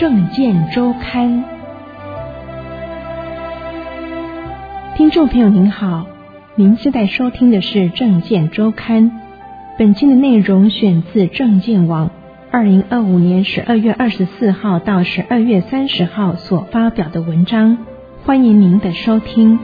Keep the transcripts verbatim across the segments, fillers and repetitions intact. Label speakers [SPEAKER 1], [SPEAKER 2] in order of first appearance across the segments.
[SPEAKER 1] 政见周刊。听众朋友您好，您现在收听的是政见周刊，本期的内容选自政见网二零二五年十二月二十四号到十二月三十号所发表的文章，欢迎您的收听。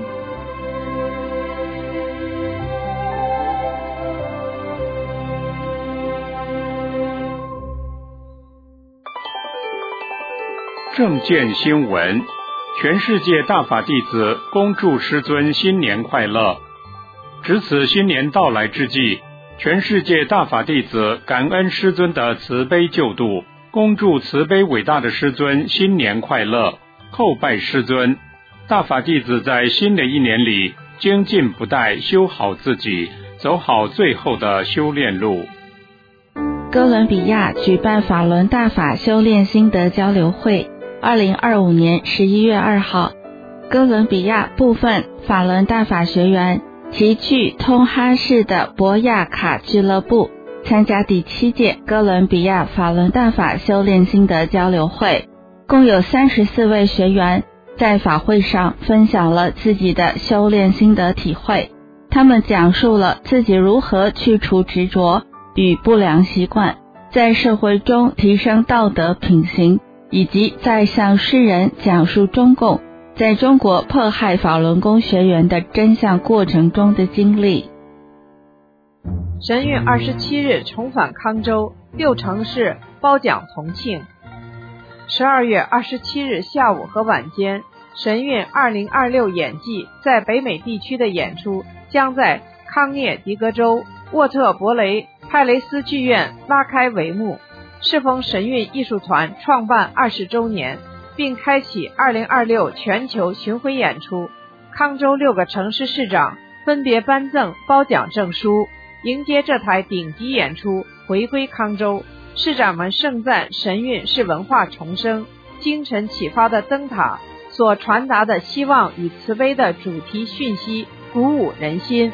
[SPEAKER 2] 政见新闻，全世界大法弟子恭祝师尊新年快乐。值此新年到来之际，全世界大法弟子感恩师尊的慈悲救度，恭祝慈悲伟大的师尊新年快乐，叩拜师尊。大法弟子在新的一年里精进不怠，修好自己，走好最后的修炼路。
[SPEAKER 3] 哥伦比亚举办法轮大法修炼心得交流会，二零二五年十一月二号，哥伦比亚部分法轮大法学员齐聚通哈市的博亚卡俱乐部，参加第七届哥伦比亚法轮大法修炼心得交流会。共有三十四位学员在法会上分享了自己的修炼心得体会，他们讲述了自己如何去除执着与不良习惯，在社会中提升道德品行，以及在向世人讲述中共在中国迫害法轮功学员的真相过程中的经历。
[SPEAKER 4] 神韵二十七日重返康州，六城市褒奖同庆。十二月二十七日下午和晚间，神韵二零二六演技在北美地区的演出将在康涅狄格州沃特伯雷派雷斯剧院拉开帷幕。适逢神韵艺术团创办二十周年，并开启二零二六全球巡回演出，康州六个城市市长分别颁赠褒奖证书，迎接这台顶级演出回归康州。市长们盛赞神韵是文化重生、精神启发的灯塔，所传达的希望与慈悲的主题讯息鼓舞人心。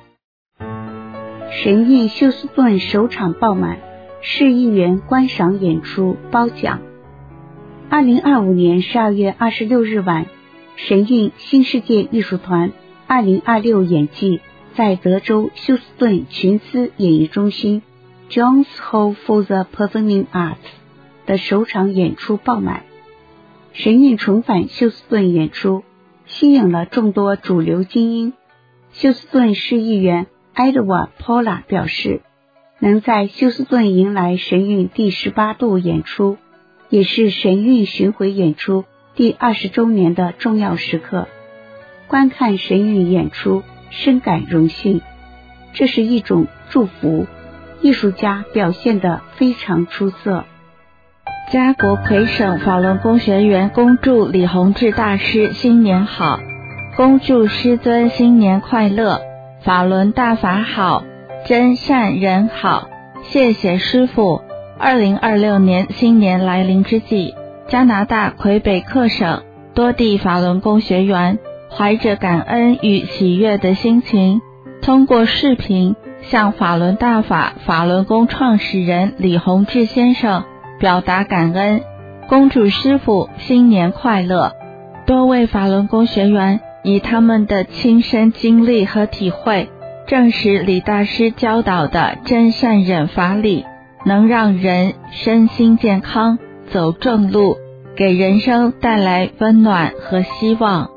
[SPEAKER 5] 神韵休斯顿首场爆满，市议员观赏演出褒奖。二零二五年十二月二十六日晚，神韵新世界艺术团二零二六演技在德州休斯顿群思演艺中心 Jones Hall for the Performing Arts 的首场演出爆满。神韵重返休斯顿演出，吸引了众多主流精英。休斯顿市议员埃德瓦·波拉表示，能在休斯顿迎来神韵第十八度演出，也是神韵巡回演出第二十周年的重要时刻。观看神韵演出，深感荣幸，这是一种祝福。艺术家表现得非常出色。
[SPEAKER 3] 加国魁省法轮功学员恭祝李洪志大师新年好，恭祝师尊新年快乐，法轮大法好，真善人好，谢谢师父。二零二六年新年来临之际，加拿大魁北克省多地法轮功学员怀着感恩与喜悦的心情，通过视频向法轮大法法轮功创始人李洪志先生表达感恩，恭祝师父新年快乐。多位法轮功学员以他们的亲身经历和体会，证实李大师教导的真善忍法理能让人身心健康，走正路，给人生带来温暖和希望。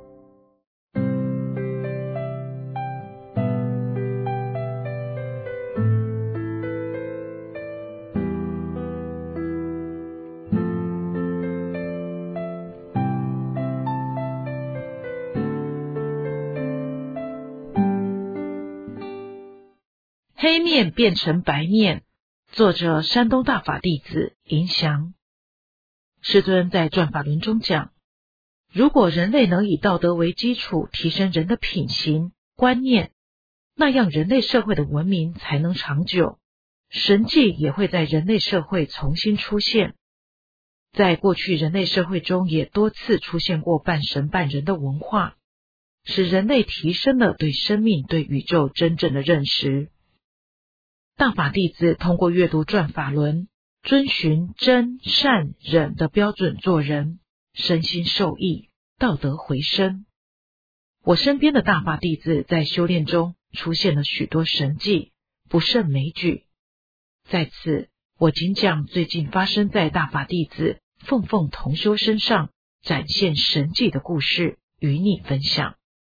[SPEAKER 6] 黑面变成白面，作者山东大法弟子银祥。师尊在转法轮中讲，如果人类能以道德为基础提升人的品行观念，那样人类社会的文明才能长久，神迹也会在人类社会重新出现。在过去人类社会中也多次出现过半神半人的文化，使人类提升了对生命对宇宙真正的认识。大法弟子通过阅读转法轮， 遵循真善忍的标准做人，身心受益，道德回升。我身边的大法弟子在修炼中出现了许多神迹，不胜枚举。在此，我仅讲最近发生在大法弟子凤凤同修身上展现神迹的故事，与你分享。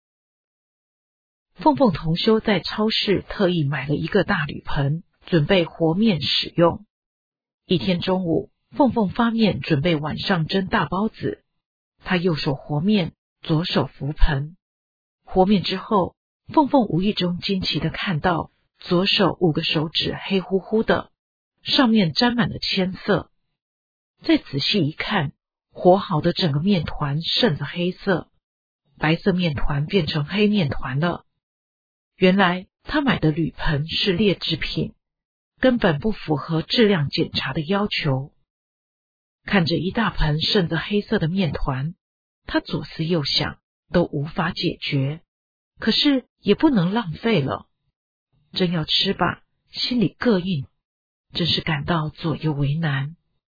[SPEAKER 6] 凤凤同修在超市特意买了一个大铝盆，准备和面使用。一天中午，凤凤发面准备晚上蒸大包子，她右手和面，左手扶盆。和面之后，凤凤无意中惊奇地看到左手五个手指黑乎乎的，上面沾满了铅色。再仔细一看，和好的整个面团渗着黑色，白色面团变成黑面团了。原来他买的铝盆是劣质品，根本不符合质量检查的要求。看着一大盆渗着黑色的面团，他左思右想都无法解决，可是也不能浪费了。正要吃吧，心里膈应，真是感到左右为难。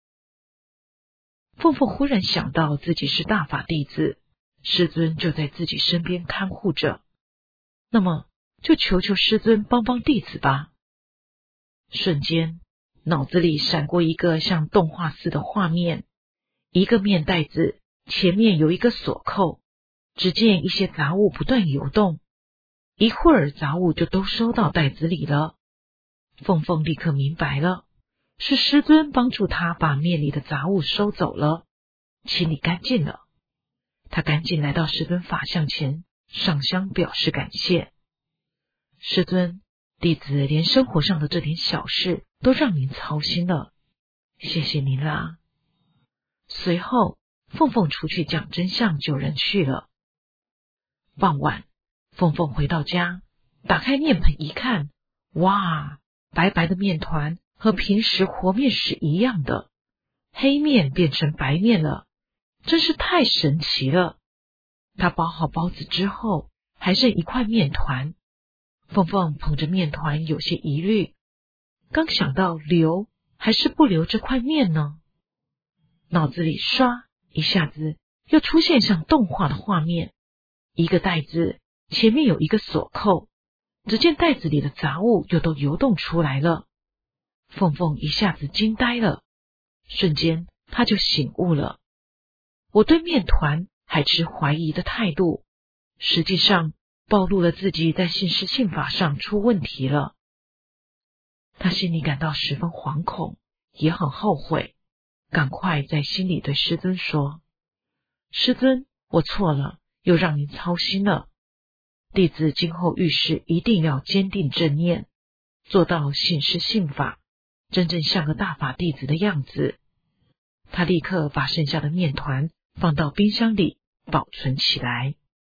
[SPEAKER 6] 凤凤忽然想到自己是大法弟子，师尊就在自己身边看护着，那么就求求师尊帮帮弟子吧。瞬间，脑子里闪过一个像动画似的画面，一个面袋子前面有一个锁扣，只见一些杂物不断游动，一会儿杂物就都收到袋子里了。凤凤立刻明白了，是师尊帮助他把面里的杂物收走了，清理干净了。他赶紧来到师尊法像前，上香表示感谢。师尊，弟子连生活上的这点小事都让您操心了，谢谢您啦。随后，凤凤出去讲真相救人去了。傍晚，凤凤回到家，打开面盆一看，哇，白白的面团和平时和面是一样的，黑面变成白面了，真是太神奇了。她包好包子之后，还剩一块面团。凤凤捧着面团有些疑虑，刚想到留还是不留这块面呢，脑子里唰一下子又出现像动画的画面，一个袋子前面有一个锁扣，只见袋子里的杂物又都游动出来了。凤凤一下子惊呆了，瞬间她就醒悟了。我对面团还持怀疑的态度，实际上暴露了自己在信施信法上出问题了。他心里感到十分惶恐，也很后悔，赶快在心里对师尊说：师尊，我错了，又让您操心了。弟子今后遇事一定要坚定正念，做到信施信法，真正像个大法弟子的样子。他立刻把剩下的面团放到冰箱里保存起来。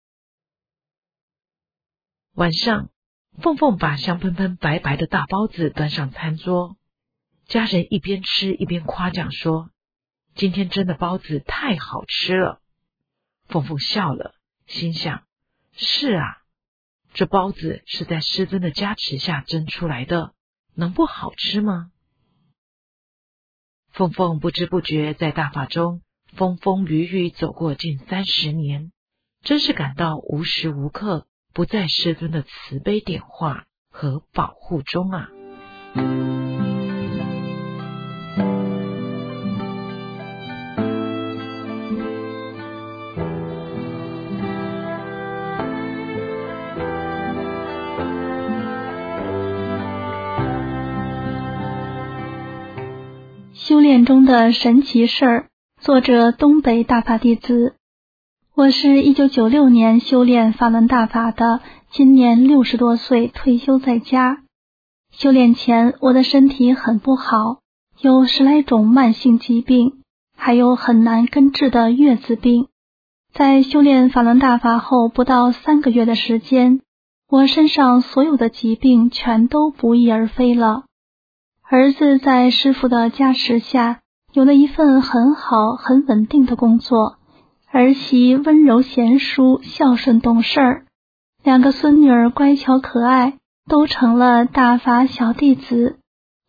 [SPEAKER 6] 晚上，凤凤把香喷喷白白的大包子端上餐桌，家人一边吃一边夸奖说：今天蒸的包子太好吃了。凤凤笑了，心想：是啊，这包子是在师尊的加持下蒸出来的，能不好吃吗？凤凤不知不觉在大法中风风雨雨走过近三十年，真是感到无时无刻不在师尊的慈悲点化和保护中啊。
[SPEAKER 7] 修炼中的神奇事儿，作者东北大法弟子。我是一九九六年修炼法轮大法的，今年六十多岁，退休在家。修炼前，我的身体很不好，有十来种慢性疾病，还有很难根治的月子病。在修炼法轮大法后不到三个月的时间，我身上所有的疾病全都不翼而飞了。儿子在师父的加持下，有了一份很好很稳定的工作，儿媳温柔贤淑，孝顺懂事儿，两个孙女儿乖巧可爱，都成了大法小弟子，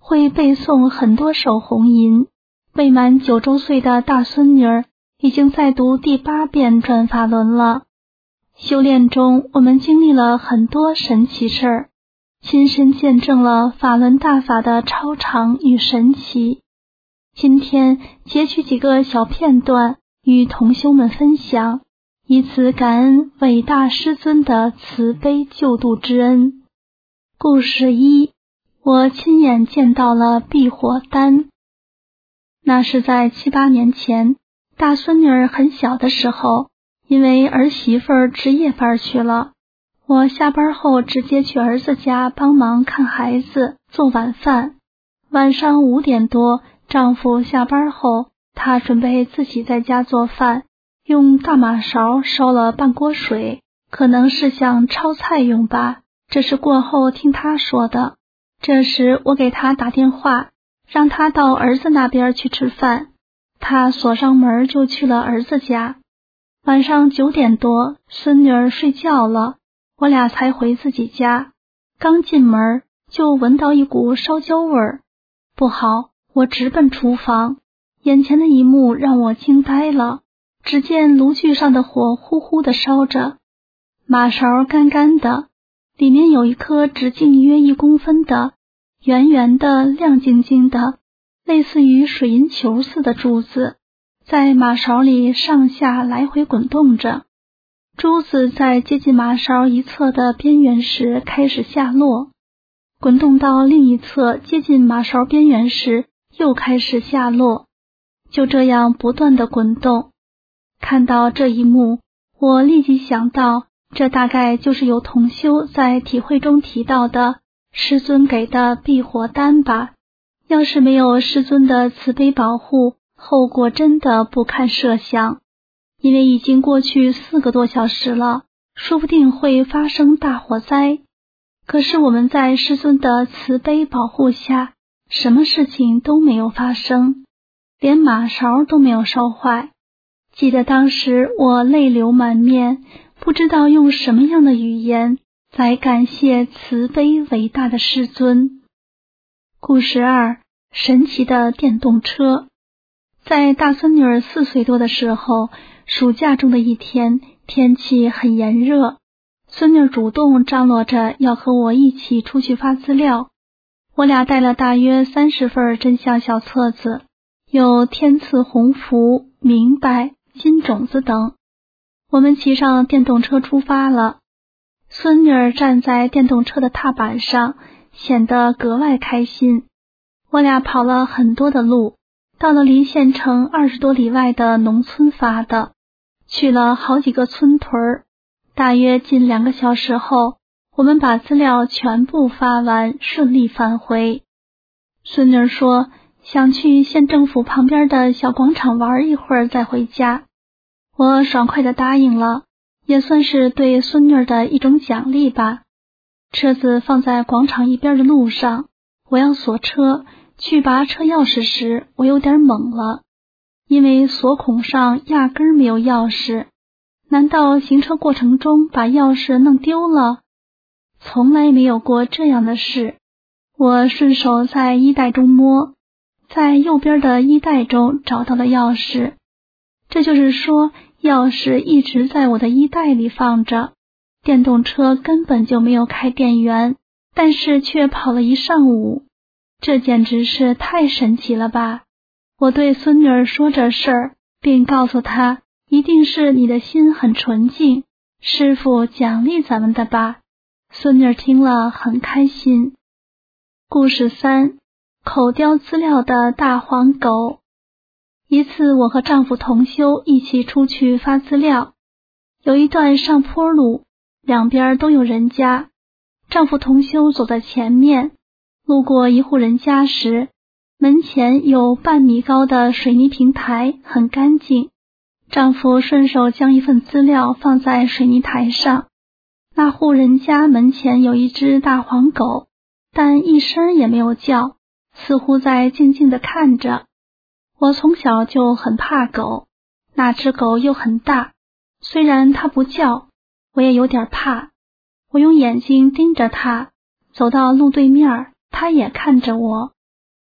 [SPEAKER 7] 会背诵很多首红吟。未满九周岁的大孙女儿已经在读第八遍转法轮了。修炼中，我们经历了很多神奇事儿，亲身见证了法轮大法的超常与神奇。今天截取几个小片段与同修们分享，以此感恩伟大师尊的慈悲救度之恩。故事一，我亲眼见到了避火丹。那是在七八年前，大孙女儿很小的时候，因为儿媳妇儿值夜班去了，我下班后直接去儿子家帮忙看孩子做晚饭。晚上五点多，丈夫下班后，他准备自己在家做饭，用大马勺烧了半锅水，可能是想焯菜用吧，这是过后听他说的。这时我给他打电话，让他到儿子那边去吃饭，他锁上门就去了儿子家。晚上九点多，孙女儿睡觉了，我俩才回自己家。刚进门就闻到一股烧焦味儿，不好，我直奔厨房。眼前的一幕让我惊呆了，只见炉具上的火呼呼地烧着，马勺干干的，里面有一颗直径约一公分的圆圆的亮晶晶的类似于水银球似的珠子，在马勺里上下来回滚动着。珠子在接近马勺一侧的边缘时开始下落，滚动到另一侧接近马勺边缘时又开始下落，就这样不断的滚动。看到这一幕，我立即想到，这大概就是有同修在体会中提到的师尊给的避火丹吧。要是没有师尊的慈悲保护，后果真的不堪设想。因为已经过去四个多小时了，说不定会发生大火灾。可是我们在师尊的慈悲保护下，什么事情都没有发生，连马勺都没有烧坏。记得当时我泪流满面，不知道用什么样的语言来感谢慈悲伟大的师尊。故事二，神奇的电动车。在大孙女儿四岁多的时候，暑假中的一天，天气很炎热，孙女主动张罗着要和我一起出去发资料。我俩带了大约三十份真相小册子，有天赐鸿福、明白、金种子等。我们骑上电动车出发了，孙女儿站在电动车的踏板上，显得格外开心。我俩跑了很多的路，到了离县城二十多里外的农村发的，去了好几个村屯儿。大约近两个小时后，我们把资料全部发完，顺利返回。孙女说想去县政府旁边的小广场玩一会儿再回家，我爽快地答应了，也算是对孙女的一种奖励吧。车子放在广场一边的路上，我要锁车，去拔车钥匙时，我有点懵了，因为锁孔上压根儿没有钥匙。难道行车过程中把钥匙弄丢了？从来没有过这样的事。我顺手在衣袋中摸，在右边的衣袋中找到了钥匙。这就是说，钥匙一直在我的衣袋里放着，电动车根本就没有开电源，但是却跑了一上午。这简直是太神奇了吧！我对孙女儿说这事儿，并告诉她，一定是你的心很纯净，师父奖励咱们的吧。孙女儿听了很开心。故事三，口叼资料的大黄狗。一次我和丈夫同修一起出去发资料，有一段上坡路，两边都有人家，丈夫同修走在前面，路过一户人家时，门前有半米高的水泥平台，很干净。丈夫顺手将一份资料放在水泥台上。那户人家门前有一只大黄狗，但一声也没有叫，似乎在静静地看着。我从小就很怕狗，那只狗又很大，虽然它不叫，我也有点怕。我用眼睛盯着它，走到路对面，它也看着我。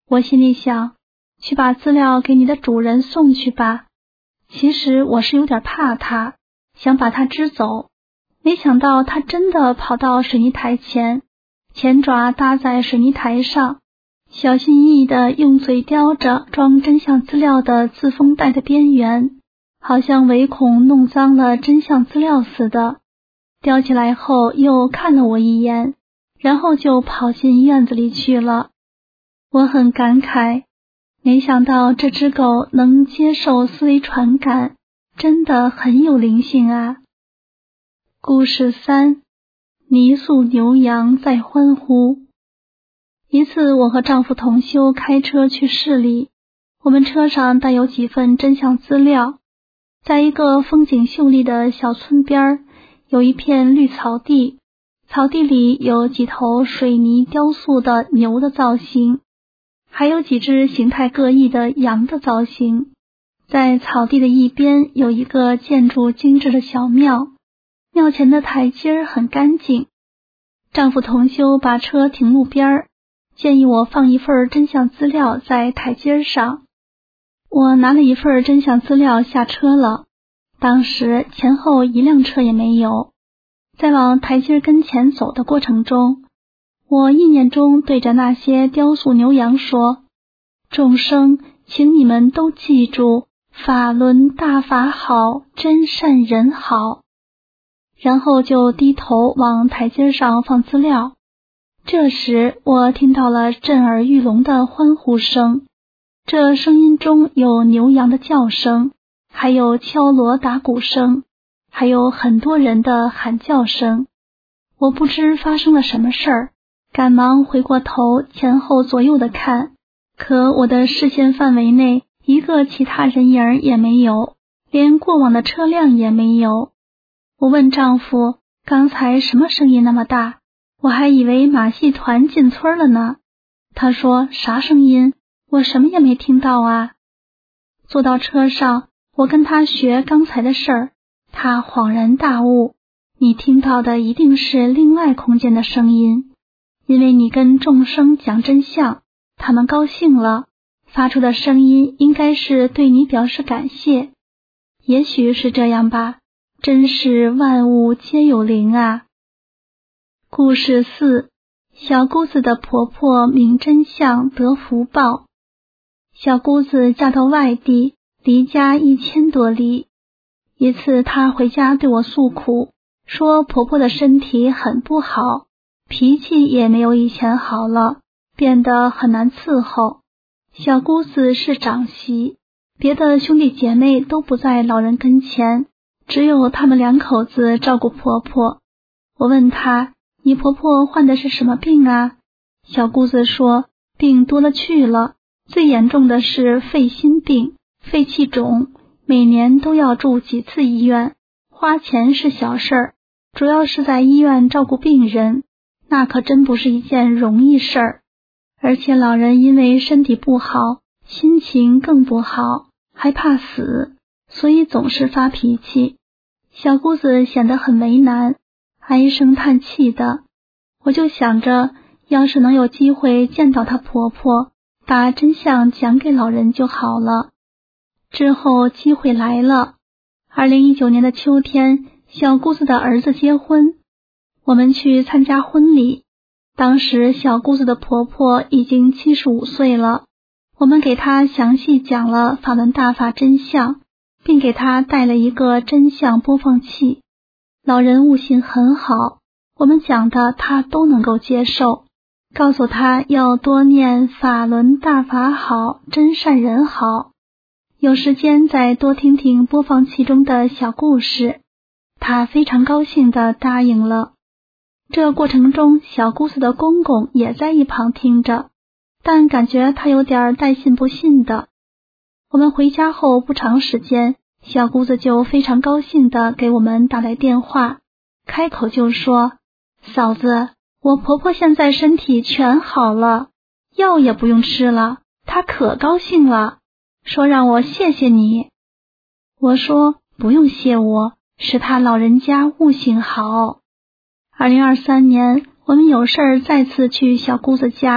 [SPEAKER 7] 我心里想，去把资料给你的主人送去吧。其实我是有点怕他，想把他支走。没想到他真的跑到水泥台前，前爪搭在水泥台上，小心翼翼地用嘴叼着装真相资料的自封袋的边缘，好像唯恐弄脏了真相资料似的。叼起来后又看了我一眼，然后就跑进院子里去了。我很感慨，没想到这只狗能接受思维传感，真的很有灵性啊。故事三，泥塑牛羊在欢呼。一次我和丈夫同修开车去市里，我们车上带有几份真相资料。在一个风景秀丽的小村边，有一片绿草地，草地里有几头水泥雕塑的牛的造型，还有几只形态各异的羊的造型。在草地的一边有一个建筑精致的小庙，庙前的台阶很干净。丈夫同修把车停路边，建议我放一份真相资料在台阶上。我拿了一份真相资料下车了，当时前后一辆车也没有。在往台阶跟前走的过程中，我意念中对着那些雕塑牛羊说：众生，请你们都记住，法轮大法好，真善人好。然后就低头往台阶上放资料。这时我听到了震耳欲聋的欢呼声，这声音中有牛羊的叫声，还有敲锣打鼓声，还有很多人的喊叫声。我不知发生了什么事儿，赶忙回过头前后左右的看，可我的视线范围内一个其他人影也没有，连过往的车辆也没有。我问丈夫，刚才什么声音那么大？我还以为马戏团进村了呢。他说，啥声音？我什么也没听到啊。坐到车上，我跟他学刚才的事儿，他恍然大悟，你听到的一定是另外空间的声音，因为你跟众生讲真相，他们高兴了，发出的声音应该是对你表示感谢。也许是这样吧，真是万物皆有灵啊。故事四，小姑子的婆婆明真相得福报。小姑子嫁到外地，离家一千多里。一次她回家对我诉苦，说婆婆的身体很不好，脾气也没有以前好了，变得很难伺候。小姑子是长媳，别的兄弟姐妹都不在老人跟前，只有他们两口子照顾婆婆。我问她，你婆婆患的是什么病啊？小姑子说，病多了去了，最严重的是肺心病，肺气肿，每年都要住几次医院，花钱是小事儿，主要是在医院照顾病人，那可真不是一件容易事儿。而且老人因为身体不好，心情更不好，还怕死，所以总是发脾气。小姑子显得很为难，唉声叹气的。我就想着，要是能有机会见到她婆婆，把真相讲给老人就好了。之后机会来了，二零一九年的秋天，小姑子的儿子结婚，我们去参加婚礼。当时小姑子的婆婆已经七十五岁了，我们给她详细讲了法轮大法真相，并给她带了一个真相播放器。老人悟性很好，我们讲的她都能够接受，告诉她要多念法轮大法好，真善人好，有时间再多听听播放器中的小故事。她非常高兴地答应了。这过程中，小姑子的公公也在一旁听着，但感觉他有点带信不信的。我们回家后不长时间，小姑子就非常高兴地给我们打来电话，开口就说，嫂子，我婆婆现在身体全好了，药也不用吃了，她可高兴了，说让我谢谢你。我说不用谢我，是她老人家悟性好。二零二三年，我们有事儿再次去小姑子家，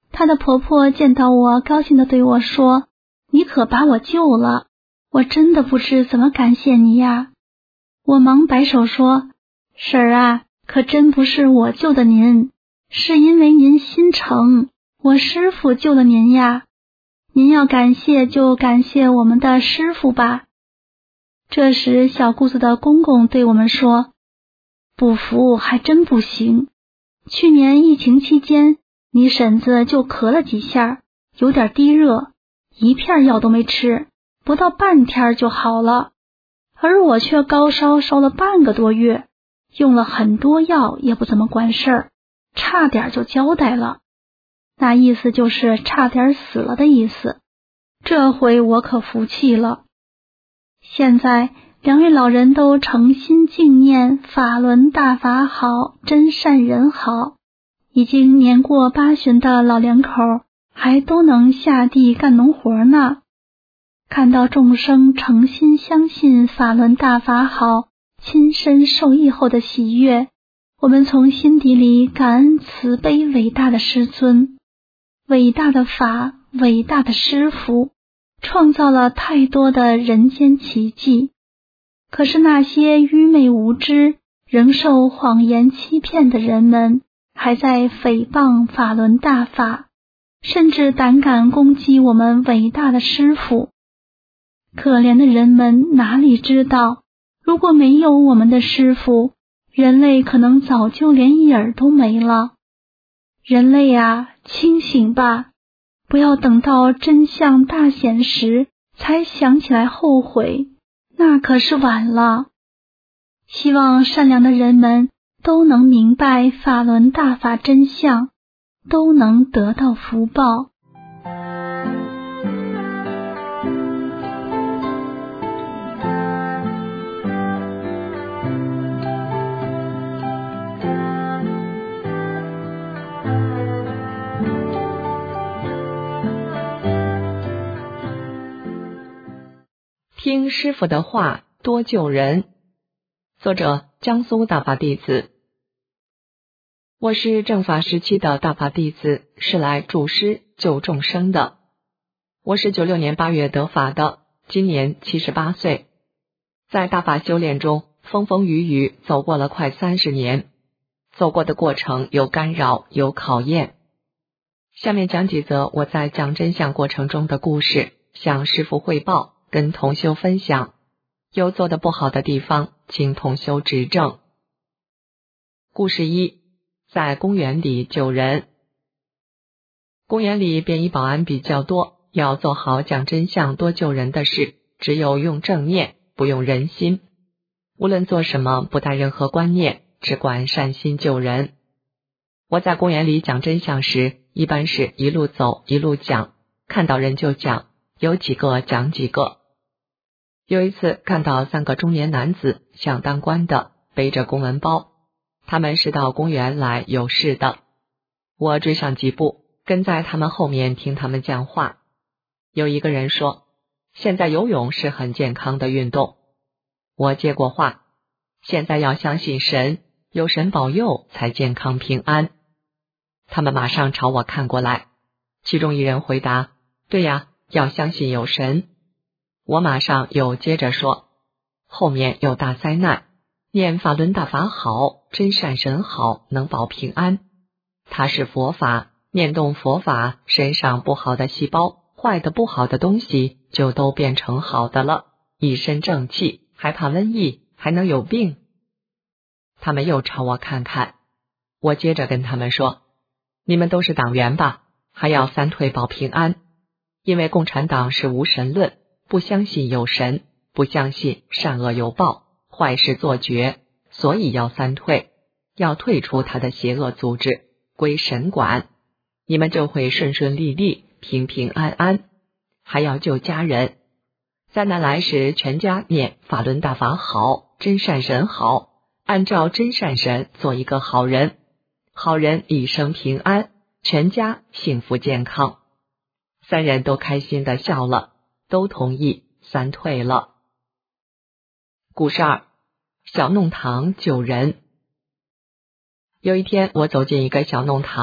[SPEAKER 7] 她的婆婆见到我，高兴地对我说：“你可把我救了，我真的不知怎么感谢你呀。”我忙摆手说：“婶儿啊，可真不是我救的您，是因为您心诚，我师父救了您呀。您要感谢就感谢我们的师父吧。”这时小姑子的公公对我们说：“不服还真不行。去年疫情期间，你婶子就咳了几下，有点低热，一片药都没吃，不到半天就好了。而我却高烧烧了半个多月，用了很多药也不怎么管事儿，差点就交代了。那意思就是差点死了的意思。这回我可服气了。现在两位老人都诚心敬念法轮大法好，真善人好，已经年过八旬的老两口还都能下地干农活呢。看到众生诚心相信法轮大法好，亲身受益后的喜悦，我们从心底里感恩慈悲伟大的师尊，伟大的法，伟大的师父，创造了太多的人间奇迹。可是那些愚昧无知，仍受谎言欺骗的人们，还在诽谤法轮大法，甚至胆敢攻击我们伟大的师父。可怜的人们哪里知道，如果没有我们的师父，人类可能早就连影儿都没了。人类啊，清醒吧，不要等到真相大显时才想起来后悔，那可是晚了。希望善良的人们都能明白法轮大法真相，都能得到福报。
[SPEAKER 8] 听师父的话，多救人。作者：江苏大法弟子。我是正法时期的大法弟子，是来助师救众生的。我是九六年八月得法的，今年七十八岁。在大法修炼中，风风雨雨走过了快三十年，走过的过程有干扰，有考验。下面讲几则我在讲真相过程中的故事，向师父汇报，跟同修分享，有做得不好的地方，请同修指正。故事一，在公园里救人。公园里便衣保安比较多，要做好讲真相多救人的事，只有用正念，不用人心。无论做什么，不带任何观念，只管善心救人。我在公园里讲真相时，一般是一路走一路讲，看到人就讲，有几个讲几个。有一次看到三个中年男子，像当官的，背着公文包，他们是到公园来有事的。我追上几步，跟在他们后面听他们讲话。有一个人说，现在游泳是很健康的运动。我接过话，现在要相信神，有神保佑才健康平安。他们马上朝我看过来，其中一人回答，对呀，要相信有神。我马上又接着说，后面有大灾难，念法轮大法好，真善神好，能保平安。它是佛法，念动佛法，身上不好的细胞，坏的不好的东西就都变成好的了，一身正气，还怕瘟疫，还能有病。他们又朝我看看，我接着跟他们说，你们都是党员吧，还要三退保平安。因为共产党是无神论，不相信有神，不相信善恶有报，坏事做绝，所以要三退，要退出他的邪恶组织，归神管，你们就会顺顺利利，平平安安。还要救家人，灾难来时全家念法轮大法好，真善神好，按照真善神做一个好人，好人一生平安，全家幸福健康。三人都开心地笑了，都同意三退了。故事二，小弄堂救人。有一天我走进一个小弄堂，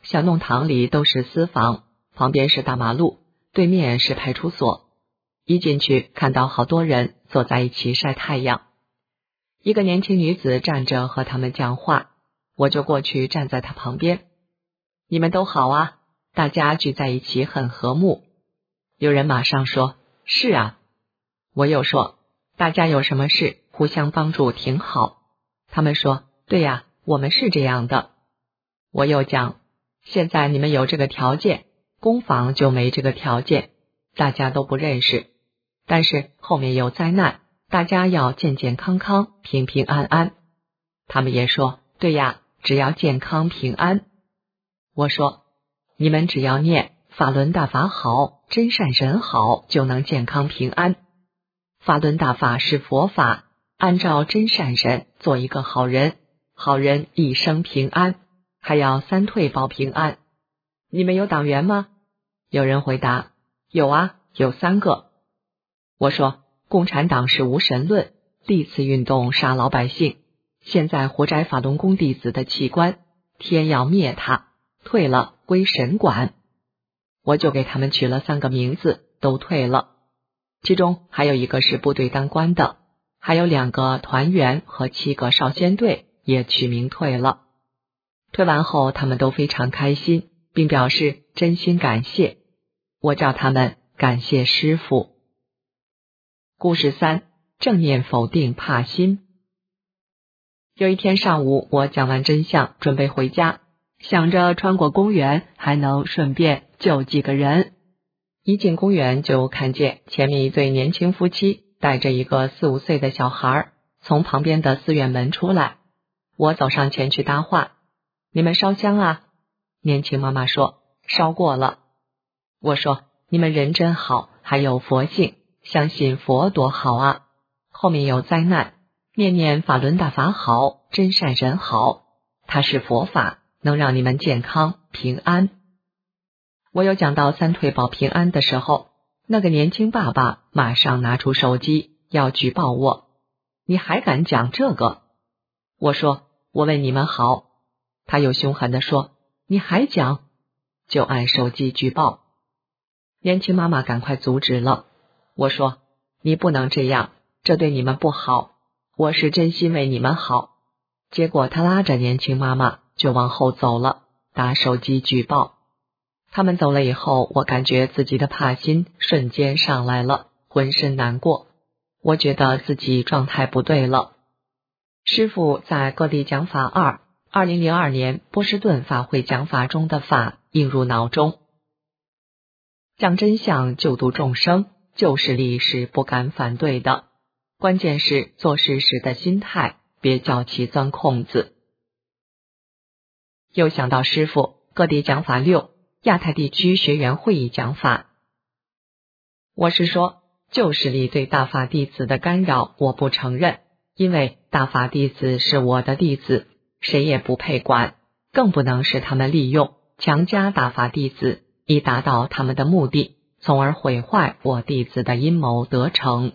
[SPEAKER 8] 小弄堂里都是私房，旁边是大马路，对面是派出所。一进去看到好多人坐在一起晒太阳，一个年轻女子站着和他们讲话，我就过去站在她旁边。你们都好啊，大家聚在一起很和睦。有人马上说，是啊。我又说，大家有什么事互相帮助挺好。他们说，对呀，我们是这样的。我又讲，现在你们有这个条件，工坊就没这个条件，大家都不认识，但是后面有灾难，大家要健健康康，平平安安。他们也说，对呀，只要健康平安。我说，你们只要念法轮大法好，真善人好，就能健康平安。法轮大法是佛法，按照真善人做一个好人，好人一生平安，还要三退保平安。你们有党员吗？有人回答，有啊，有三个。我说，共产党是无神论，历次运动杀老百姓，现在活摘法轮功弟子的器官，天要灭他，退了归神管。我就给他们取了三个名字，都退了。其中还有一个是部队当官的，还有两个团员和七个少先队也取名退了。退完后他们都非常开心，并表示真心感谢。我叫他们感谢师父。故事三，正念否定怕心。有一天上午，我讲完真相，准备回家，想着穿过公园还能顺便救几个人。一进公园就看见前面一对年轻夫妻带着一个四五岁的小孩从旁边的寺院门出来。我走上前去搭话，你们烧香啊？年轻妈妈说，烧过了。我说，你们人真好，还有佛性，相信佛多好啊。后面有灾难，念念法轮大法好，真善人好，它是佛法，能让你们健康平安。我有讲到三退保平安的时候，那个年轻爸爸马上拿出手机要举报我，你还敢讲这个？我说，我为你们好。他又凶狠地说，你还讲？就按手机举报。年轻妈妈赶快阻止了。我说，你不能这样，这对你们不好，我是真心为你们好。结果他拉着年轻妈妈就往后走了，打手机举报。他们走了以后，我感觉自己的怕心瞬间上来了，浑身难过，我觉得自己状态不对了。师父在各地讲法二，二零零二年波士顿法会讲法中的法映入脑中。讲真相救度众生，救世力是不敢反对的，关键是做事时的心态，别叫其钻空子。又想到师父各地讲法六，亚太地区学员会议讲法。我是说，救世力对大法弟子的干扰我不承认，因为大法弟子是我的弟子，谁也不配管，更不能使他们利用强加大法弟子，以达到他们的目的，从而毁坏我弟子的阴谋得逞。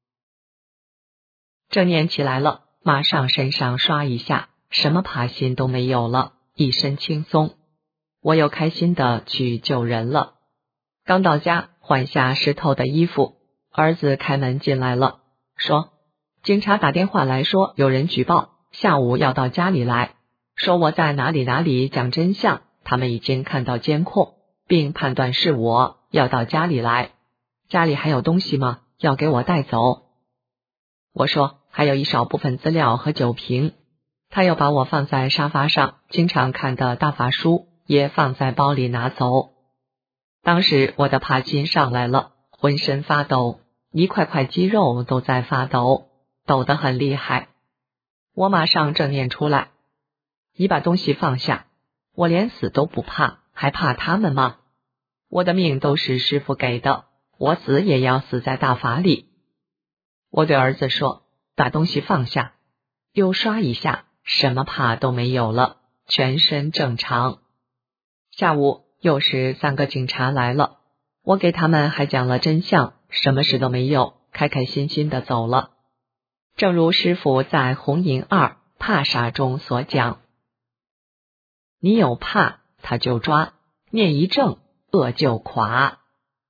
[SPEAKER 8] 正念起来了，马上身上刷一下，什么怕心都没有了，一身轻松。我又开心的去救人了。刚到家，换下湿透的衣服，儿子开门进来了，说警察打电话来说有人举报，下午要到家里来，说我在哪里哪里讲真相，他们已经看到监控，并判断是我，要到家里来。家里还有东西吗？要给我带走。我说还有一少部分资料和酒瓶。他又把我放在沙发上经常看的大法书也放在包里拿走。当时我的怕心上来了，浑身发抖，一块块肌肉都在发抖，抖得很厉害。我马上正念出来，你把东西放下，我连死都不怕，还怕他们吗？我的命都是师父给的，我死也要死在大法里。我对儿子说，把东西放下，又刷一下，什么怕都没有了，全身正常。下午又是三个警察来了，我给他们还讲了真相，什么事都没有，开开心心的走了。正如师父在红银二怕啥中所讲，你有怕他就抓，念一正，恶就垮。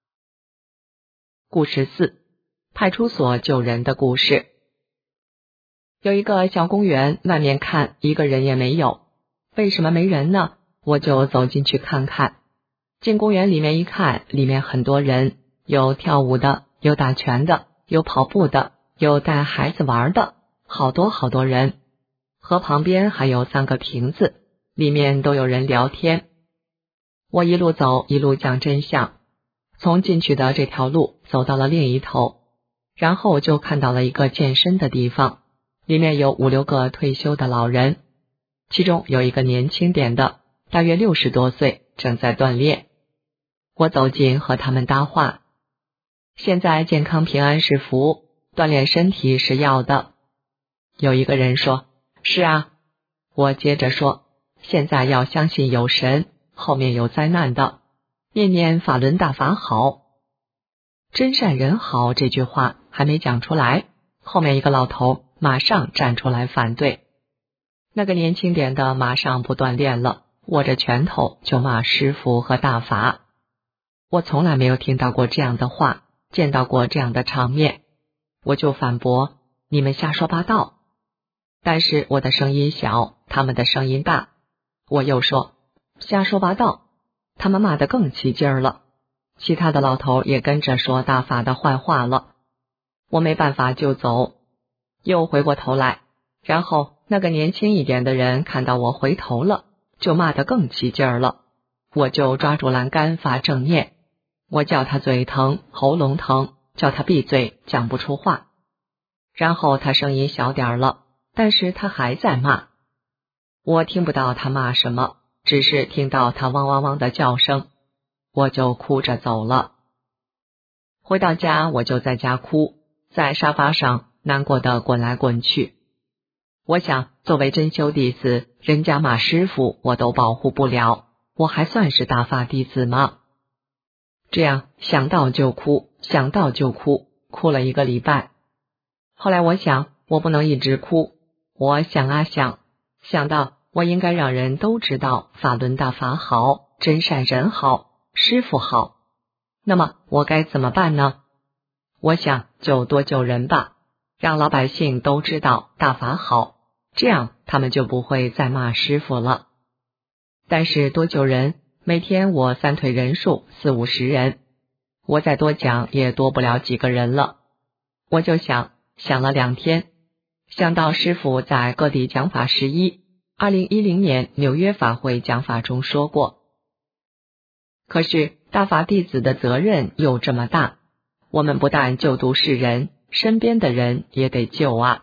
[SPEAKER 8] 故事四，派出所救人的故事。有一个小公园，外面看一个人也没有。为什么没人呢？我就走进去看看。进公园里面一看，里面很多人，有跳舞的，有打拳的，有跑步的，有带孩子玩的，好多好多人。河旁边还有三个亭子，里面都有人聊天。我一路走一路讲真相，从进去的这条路走到了另一头，然后就看到了一个健身的地方，里面有五六个退休的老人，其中有一个年轻点的，大约六十多岁，正在锻炼。我走近和他们搭话，现在健康平安是福，锻炼身体是要的。有一个人说，是啊。我接着说，现在要相信有神，后面有灾难的，念念法轮大法好。真善人好这句话还没讲出来，后面一个老头马上站出来反对。那个年轻点的马上不锻炼了，握着拳头就骂师父和大法。我从来没有听到过这样的话，见到过这样的场面，我就反驳，你们瞎说八道。但是我的声音小，他们的声音大。我又说，瞎说八道，他们骂得更起劲儿了。其他的老头也跟着说大法的坏话了。我没办法就走，又回过头来，然后那个年轻一点的人看到我回头了，就骂得更起劲儿了。我就抓住栏杆发正念，我叫他嘴疼，喉咙疼，叫他闭嘴，讲不出话。然后他声音小点了，但是他还在骂。我听不到他骂什么，只是听到他汪汪汪的叫声，我就哭着走了。回到家，我就在家哭，在沙发上难过的滚来滚去。我想，作为真修弟子，人家骂师父我都保护不了，我还算是大法弟子吗？这样想到就哭，想到就哭，哭了一个礼拜。后来我想，我不能一直哭，我想啊想，想到我应该让人都知道法轮大法好，真善人好，师父好。那么我该怎么办呢？我想就多救人吧，让老百姓都知道大法好，这样他们就不会再骂师父了。但是多救人，每天我三退人数四五十人，我再多讲也多不了几个人了。我就想想了两天，想到师父在各地讲法十一，二零一零年纽约法会讲法中说过。可是大法弟子的责任又这么大，我们不但救度世人，身边的人也得救啊。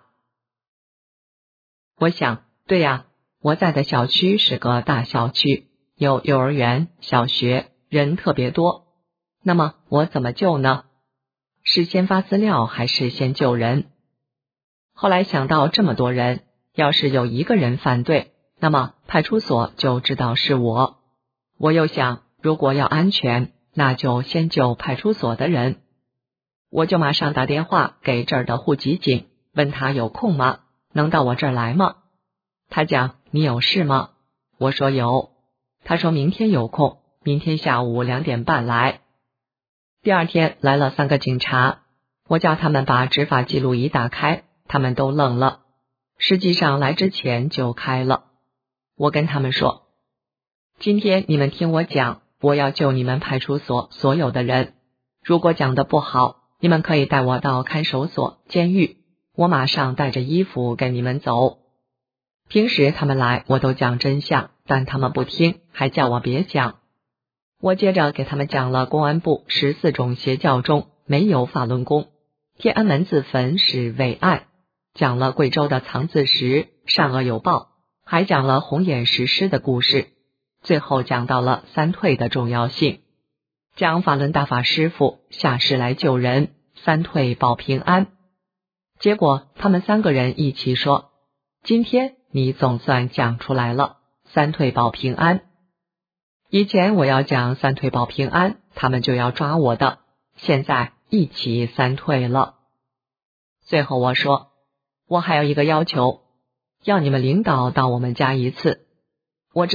[SPEAKER 8] 我想，对呀，我在的小区是个大小区，有幼儿园、小学，人特别多。那么我怎么救呢？是先发资料还是先救人？后来想到这么多人，要是有一个人反对，那么派出所就知道是我。我又想，如果要安全，那就先救派出所的人。我就马上打电话给这儿的户籍警，问他有空吗？能到我这儿来吗？他讲，你有事吗？我说有。他说明天有空，明天下午两点半来。第二天来了三个警察，我叫他们把执法记录仪打开，他们都愣了。实际上来之前就开了。我跟他们说，今天你们听我讲，我要救你们派出所所有的人。如果讲得不好，你们可以带我到看守所、监狱，我马上带着衣服跟你们走。平时他们来我都讲真相，但他们不听，还叫我别讲。我接着给他们讲了公安部十四种邪教中没有法轮功，天安门自焚是伪案，讲了贵州的藏字石善恶有报，还讲了红眼石狮的故事，最后讲到了三退的重要性，讲法轮大法师父下世来救人，三退保平安。结果他们三个人一起说，今天你总算讲出来了，三退保平安。以前我要讲三退保平安，他们就要抓我的，现在一起三退了。最后我说，我还有一个要求，要你们领导到我们家一次。我知道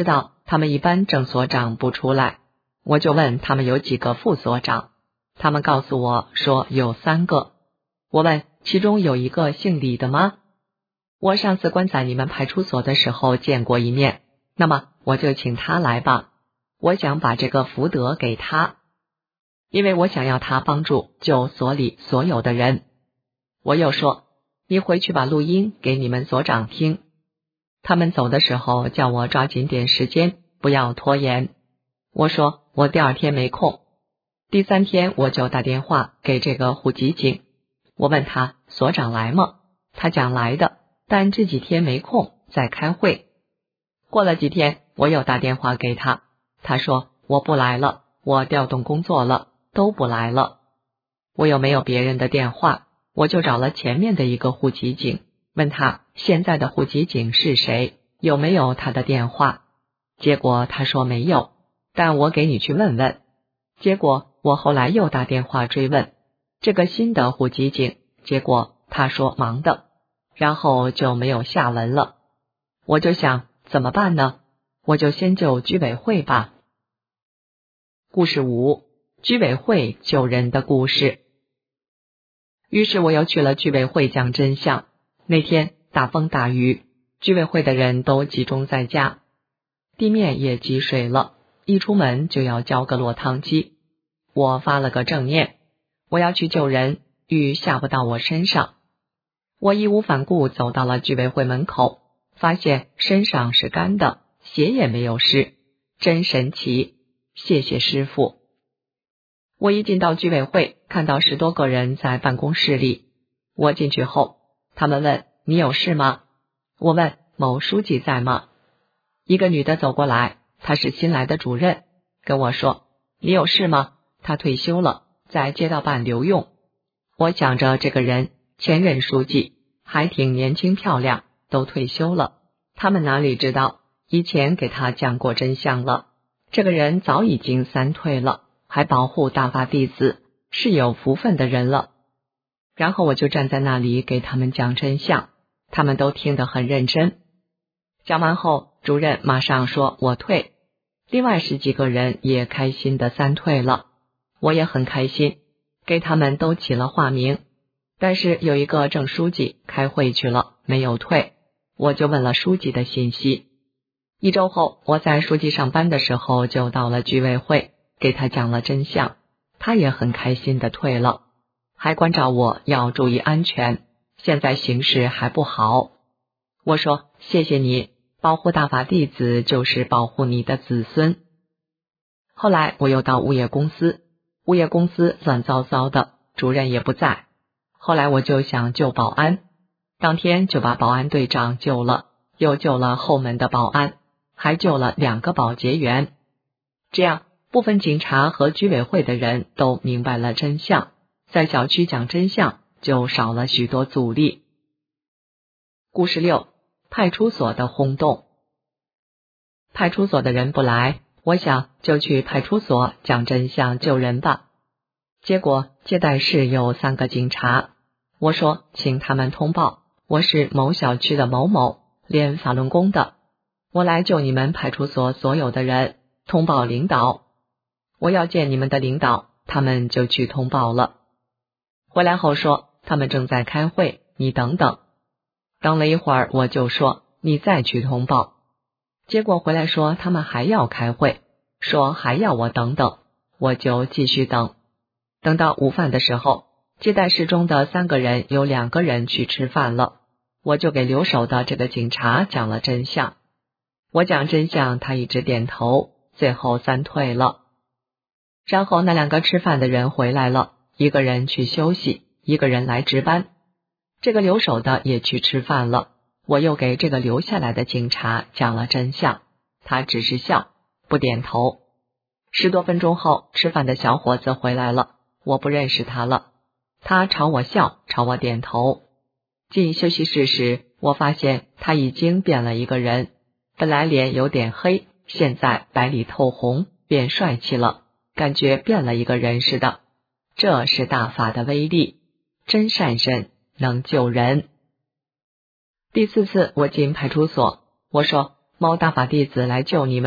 [SPEAKER 8] 他们一般正所长不出来，我就问他们有几个副所长，他们告诉我说有三个。我问其中有一个姓李的吗？我上次关在你们派出所的时候见过一面，那么我就请他来吧，我想把这个福德给他，因为我想要他帮助救所里所有的人。我又说，你回去把录音给你们所长听。他们走的时候叫我抓紧点时间，不要拖延。我说我第二天没空。第三天我就打电话给这个户籍警，我问他所长来吗？他讲来的，但这几天没空，在开会。过了几天我又打电话给他，他说我不来了，我调动工作了，都不来了。我又没有别人的电话，我就找了前面的一个户籍警，问他现在的户籍警是谁，有没有他的电话。结果他说没有，但我给你去问问。结果我后来又打电话追问这个新的户籍警，结果他说忙的，然后就没有下文了。我就想怎么办呢？我就先救居委会吧。故事五，居委会救人的故事。于是我又去了居委会讲真相。那天大风大雨，居委会的人都集中在家，地面也积水了，一出门就要浇个落汤鸡。我发了个正念，我要去救人，雨下不到我身上。我义无反顾走到了居委会门口，发现身上是干的，鞋也没有湿，真神奇，谢谢师父。我一进到居委会，看到十多个人在办公室里。我进去后，他们问你有事吗？我问某书记在吗？一个女的走过来，她是新来的主任，跟我说你有事吗？她退休了，在街道办留用。我想着这个人前任书记还挺年轻漂亮，都退休了，他们哪里知道以前给他讲过真相了，这个人早已经三退了，还保护大法弟子，是有福分的人了。然后我就站在那里给他们讲真相，他们都听得很认真。讲完后，主任马上说我退，另外十几个人也开心的三退了，我也很开心，给他们都起了化名。但是有一个郑书记开会去了，没有退，我就问了书记的信息。一周后，我在书记上班的时候就到了居委会，给他讲了真相，他也很开心的退了，还关照我要注意安全，现在形势还不好。我说谢谢你，保护大法弟子就是保护你的子孙。后来我又到物业公司，物业公司乱糟糟的，主任也不在。后来我就想救保安，当天就把保安队长救了，又救了后门的保安，还救了两个保洁员。这样部分警察和居委会的人都明白了真相，在小区讲真相就少了许多阻力。故事六，派出所的轰动。派出所的人不来，我想就去派出所讲真相救人吧。结果接待室有三个警察，我说请他们通报，我是某小区的某某，练法轮功的，我来救你们派出所所有的人，通报领导。我要见你们的领导，他们就去通报了。回来后说他们正在开会，你等等。等了一会儿，我就说你再去通报。结果回来说他们还要开会，说还要我等等，我就继续等。等到午饭的时候，接待室中的三个人有两个人去吃饭了，我就给留守的这个警察讲了真相。我讲真相，他一直点头，最后三退了。然后那两个吃饭的人回来了，一个人去休息，一个人来值班。这个留守的也去吃饭了，我又给这个留下来的警察讲了真相，他只是笑，不点头。十多分钟后，吃饭的小伙子回来了，我不认识他了，他朝我笑，朝我点头。进休息室时，我发现他已经变了一个人，本来脸有点黑，现在白里透红，变帅气了，感觉变了一个人似的。这是大法的威力，真善人能救人。第四次我进派出所，我说某大法弟子来救你们，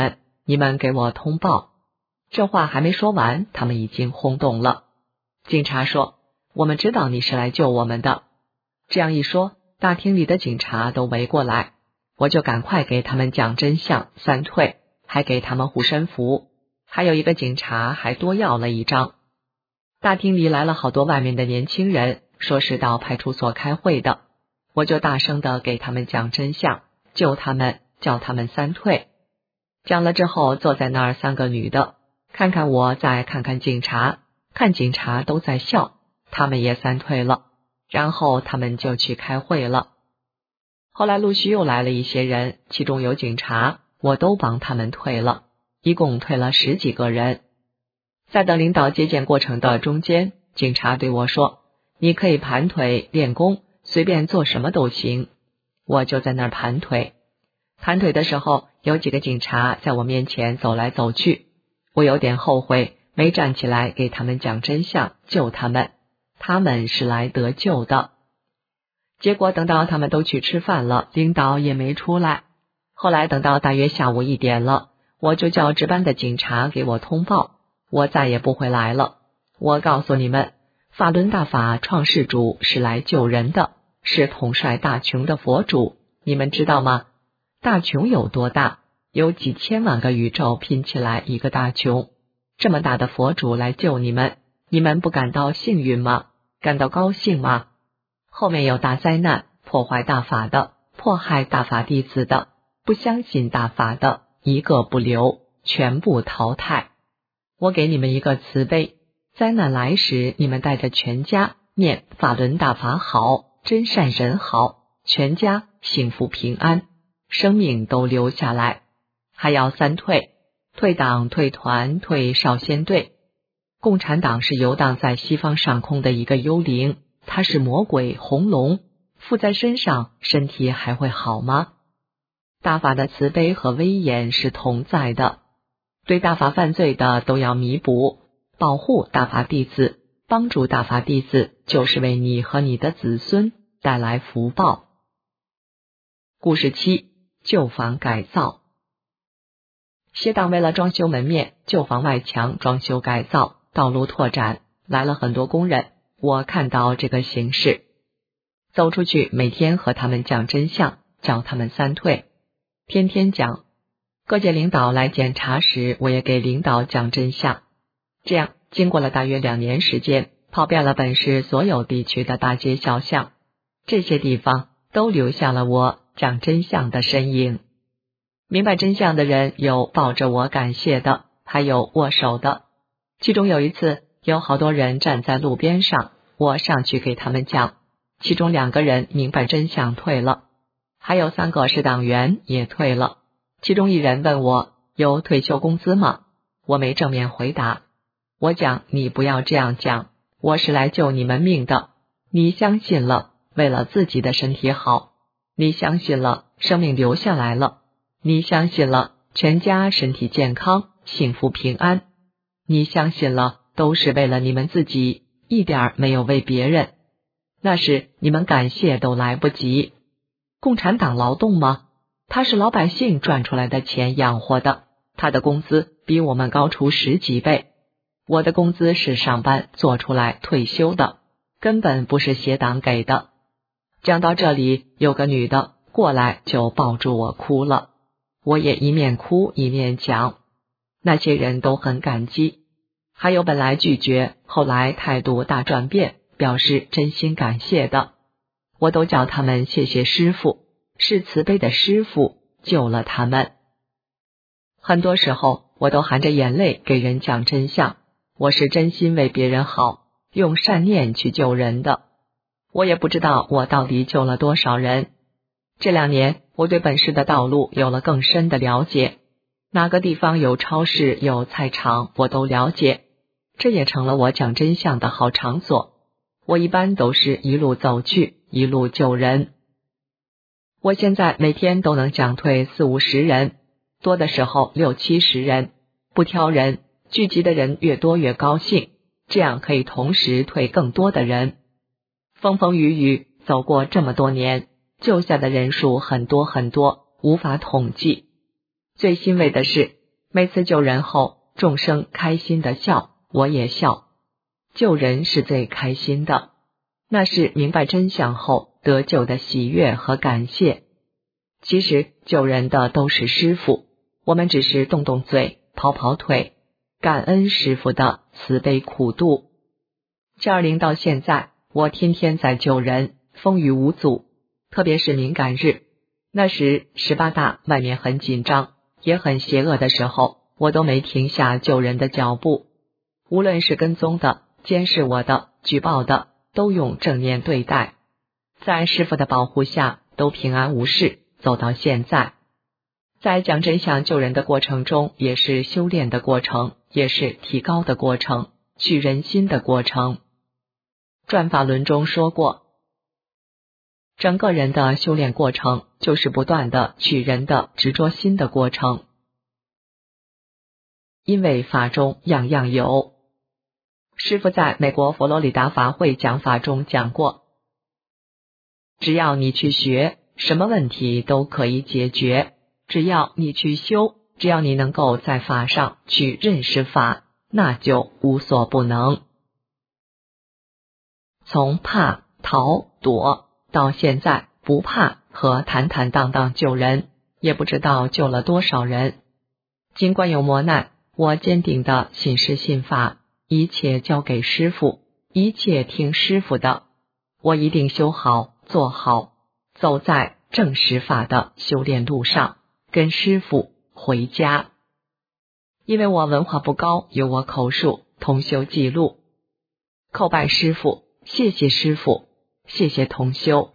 [SPEAKER 8] 你们给我通报。这话还没说完，他们已经轰动了。警察说，我们知道你是来救我们的。这样一说，大厅里的警察都围过来，我就赶快给他们讲真相，三退，还给他们护身符，还有一个警察还多要了一张。大厅里来了好多外面的年轻人，说是到派出所开会的，我就大声的给他们讲真相，救他们，叫他们三退。讲了之后，坐在那儿三个女的，看看我，再看看警察，看警察都在笑，他们也三退了，然后他们就去开会了。后来陆续又来了一些人，其中有警察，我都帮他们退了，一共退了十几个人。在等领导接见过程的中间，警察对我说，你可以盘腿练功，随便做什么都行。我就在那儿盘腿。盘腿的时候，有几个警察在我面前走来走去，我有点后悔没站起来给他们讲真相，救他们，他们是来得救的。结果等到他们都去吃饭了，领导也没出来。后来等到大约下午一点了，我就叫值班的警察给我通报，我再也不会来了。我告诉你们，法轮大法创世主是来救人的，是统帅大穹的佛主，你们知道吗？大穹有多大？有几千万个宇宙拼起来一个大穹，这么大的佛主来救你们，你们不感到幸运吗？感到高兴吗？后面有大灾难，破坏大法的，迫害大法弟子的，不相信大法的，一个不留，全部淘汰。我给你们一个慈悲，灾难来时，你们带着全家念法轮大法好，真善人好，全家幸福平安，生命都留下来。还要三退，退党、退团、退少先队。共产党是游荡在西方上空的一个幽灵，它是魔鬼红龙，附在身上，身体还会好吗？大法的慈悲和威严是同在的，对大法犯罪的都要弥补，保护大法弟子，帮助大法弟子，就是为你和你的子孙带来福报。故事七，旧房改造。协党为了装修门面，旧房外墙装修改造，道路拓展，来了很多工人。我看到这个形势，走出去每天和他们讲真相，叫他们三退，天天讲。各界领导来检查时，我也给领导讲真相。这样经过了大约两年时间，跑遍了本市所有地区的大街小巷，这些地方都留下了我讲真相的身影。明白真相的人有抱着我感谢的，还有握手的。其中有一次，有好多人站在路边上，我上去给他们讲，其中两个人明白真相退了，还有三个是党员也退了。其中一人问我有退休工资吗？我没正面回答，我讲你不要这样讲，我是来救你们命的，你相信了，为了自己的身体好，你相信了，生命留下来了，你相信了，全家身体健康，幸福平安，你相信了，都是为了你们自己，一点没有为别人。那时你们感谢都来不及。共产党劳动吗？他是老百姓赚出来的钱养活的，他的工资比我们高出十几倍。我的工资是上班做出来退休的，根本不是协党给的。讲到这里，有个女的过来就抱住我哭了，我也一面哭一面讲。那些人都很感激，还有本来拒绝，后来态度大转变，表示真心感谢的，我都叫他们谢谢师父，是慈悲的师父救了他们。很多时候我都含着眼泪给人讲真相，我是真心为别人好，用善念去救人的。我也不知道我到底救了多少人。这两年我对本市的道路有了更深的了解，哪个地方有超市有菜场我都了解，这也成了我讲真相的好场所。我一般都是一路走去，一路救人。我现在每天都能讲退四五十人，多的时候六七十人，不挑人，聚集的人越多越高兴，这样可以同时退更多的人。风风雨雨走过这么多年，救下的人数很多很多，无法统计。最欣慰的是， 每次救人后，众生开心的笑，我也笑。救人是最开心的，那是明白真相后得救的喜悦和感谢。其实救人的都是师父，我们只是动动嘴，跑跑腿，感恩师父的慈悲苦度。七二零到现在，我天天在救人，风雨无阻。特别是敏感日，那时十八大外面很紧张，也很邪恶的时候，我都没停下救人的脚步。无论是跟踪的、监视我的、举报的，都用正念对待，在师父的保护下，都平安无事，走到现在。在讲真相救人的过程中，也是修炼的过程，也是提高的过程，去人心的过程。转法轮中说过，整个人的修炼过程就是不断的去人的执着心的过程。因为法中样样有，师父在美国佛罗里达法会讲法中讲过，只要你去学，什么问题都可以解决；只要你去修，只要你能够在法上去认识法，那就无所不能。从怕、逃、躲到现在不怕和坦坦荡荡救人，也不知道救了多少人。尽管有磨难，我坚定的信师信法，一切交给师父，一切听师父的，我一定修好做好，走在正实法的修炼路上，跟师父回家。因为我文化不高，有我口述同修记录，叩拜师父，谢谢师父，谢谢同修。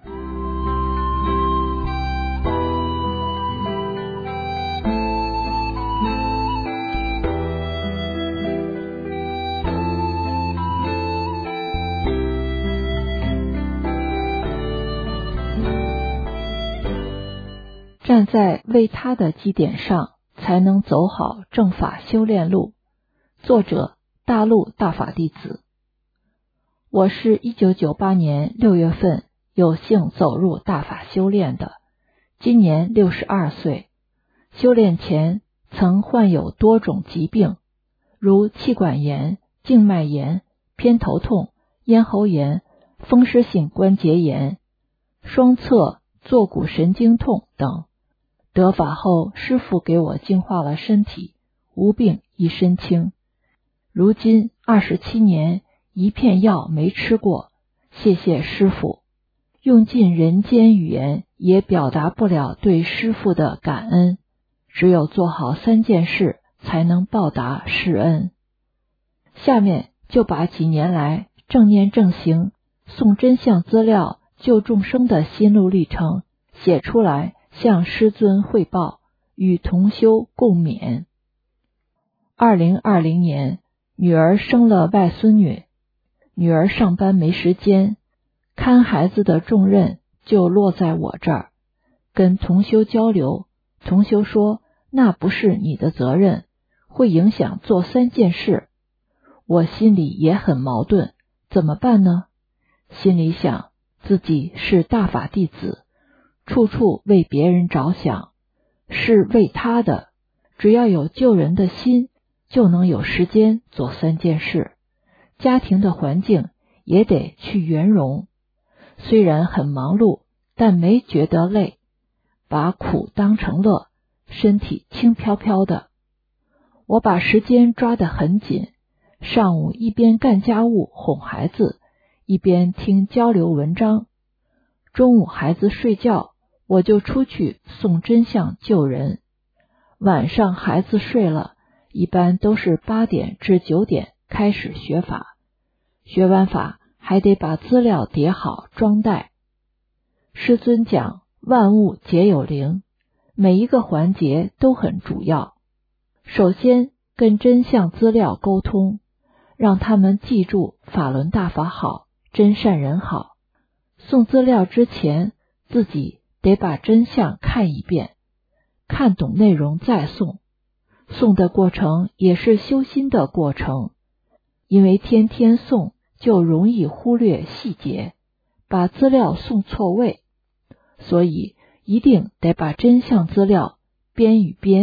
[SPEAKER 9] 站在为他的基点上，才能走好正法修炼路。作者：大陆大法弟子。我是一九九八年六月份有幸走入大法修炼的，今年六十二岁。修炼前曾患有多种疾病，如气管炎、静脉炎、偏头痛、咽喉炎、风湿性关节炎、双侧坐骨神经痛等。得法后，师父给我净化了身体，无病一身轻。如今二十七年，一片药没吃过，谢谢师父。用尽人间语言也表达不了对师父的感恩，只有做好三件事，才能报答师恩。下面就把几年来正念正行、诵真相资料、救众生的心路历程写出来，向师尊汇报，与同修共勉。二零二零年，女儿生了外孙女，女儿上班没时间，看孩子的重任就落在我这儿。跟同修交流，同修说那不是你的责任，会影响做三件事。我心里也很矛盾，怎么办呢？心里想，自己是大法弟子，处处为别人着想，是为他的，只要有救人的心，就能有时间做三件事。家庭的环境也得去圆融，虽然很忙碌，但没觉得累，把苦当成乐，身体轻飘飘的。我把时间抓得很紧，上午一边干家务哄孩子，一边听交流文章。中午孩子睡觉，我就出去送真相救人。晚上孩子睡了，一般都是八点至九点开始学法，学完法还得把资料叠好装袋。师尊讲万物皆有灵，每一个环节都很主要。首先跟真相资料沟通，让他们记住法轮大法好，真善人好。送资料之前，自己得把真相看一遍，看懂内容再送。送的过程也是修心的过程，因为天天送就容易忽略细节，把资料送错位，所以一定得把真相资料边与边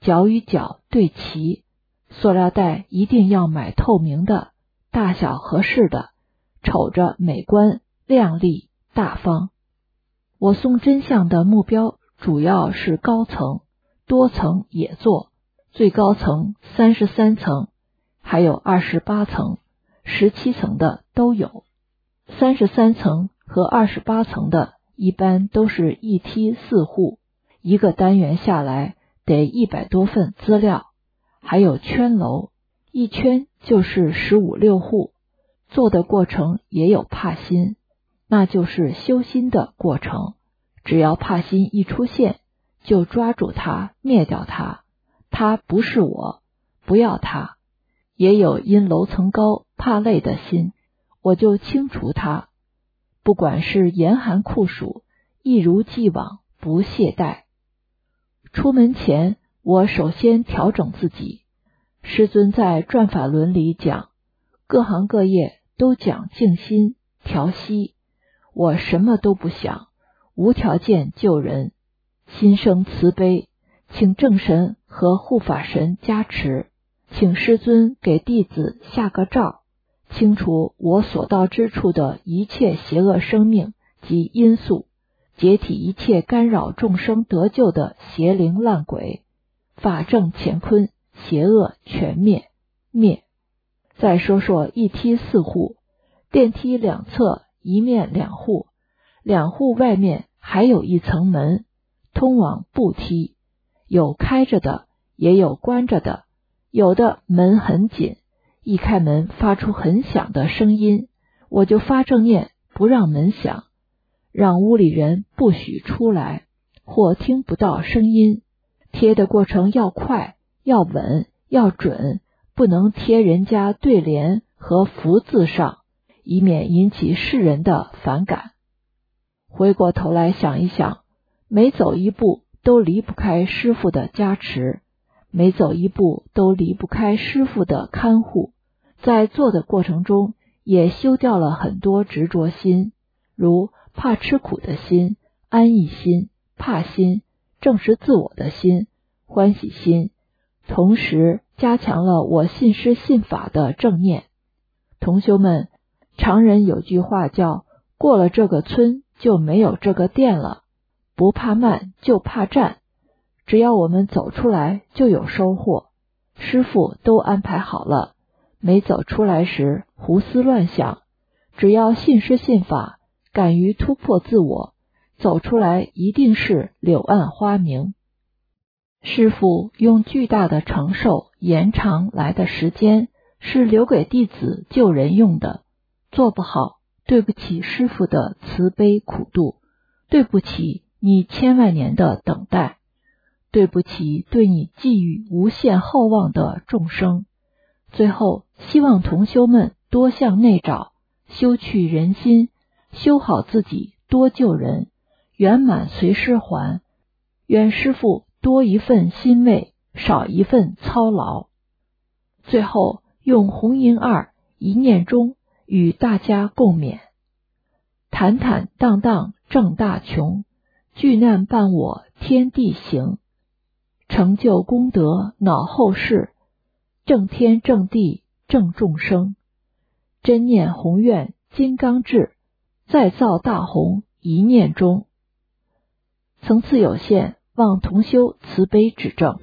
[SPEAKER 9] 脚与脚对齐，塑料袋一定要买透明的，大小合适的，瞅着美观、亮丽、大方。我送真相的目标主要是高层，多层也做，最高层三十三层，还有二十八层、十七层的都有。三十三层和二十八层的一般都是一梯四户，一个单元下来得一百多份资料，还有圈楼，一圈就是十五六户，做的过程也有帕心，那就是修心的过程。只要帕心一出现，就抓住它，灭掉它，它不是我，不要它。也有因楼层高怕累的心，我就清除它。不管是严寒酷暑，一如既往，不懈怠。出门前，我首先调整自己。师尊在转法轮里讲，各行各业都讲静心调息，我什么都不想，无条件救人，心生慈悲，请正神和护法神加持，请师尊给弟子下个诏，清除我所到之处的一切邪恶生命及因素，解体一切干扰众生得救的邪灵烂鬼，法正乾坤，邪恶全灭灭。再说说一梯四户，电梯两侧一面两户，两户外面还有一层门，通往步梯，有开着的，也有关着的，有的门很紧，一开门发出很响的声音，我就发正念不让门响，让屋里人不许出来，或听不到声音。贴的过程要快，要稳，要准，不能贴人家对联和福字上，以免引起世人的反感。回过头来想一想，每走一步都离不开师父的加持，每走一步都离不开师父的看护，在做的过程中也修掉了很多执着心，如怕吃苦的心、安逸心、怕心、正视自我的心、欢喜心，同时加强了我信师信法的正念。同修们，常人有句话叫过了这个村就没有这个店了，不怕慢就怕站，只要我们走出来就有收获，师父都安排好了，没走出来时胡思乱想，只要信师信法，敢于突破自我，走出来一定是柳暗花明。师父用巨大的承受延长来的时间，是留给弟子救人用的，做不好，对不起师父的慈悲苦度，对不起你千万年的等待，对不起对你寄予无限厚望的众生。最后，希望同修们多向内找，修去人心，修好自己，多救人，圆满随师还。愿师父多一份欣慰，少一份操劳。最后用红银二一念中与大家共勉：坦坦荡荡正大穷，巨难伴我天地行，成就功德恼后世，正天正地正众生，真念宏愿金刚智，再造大宏一念中。层次有限，望同修慈悲指正。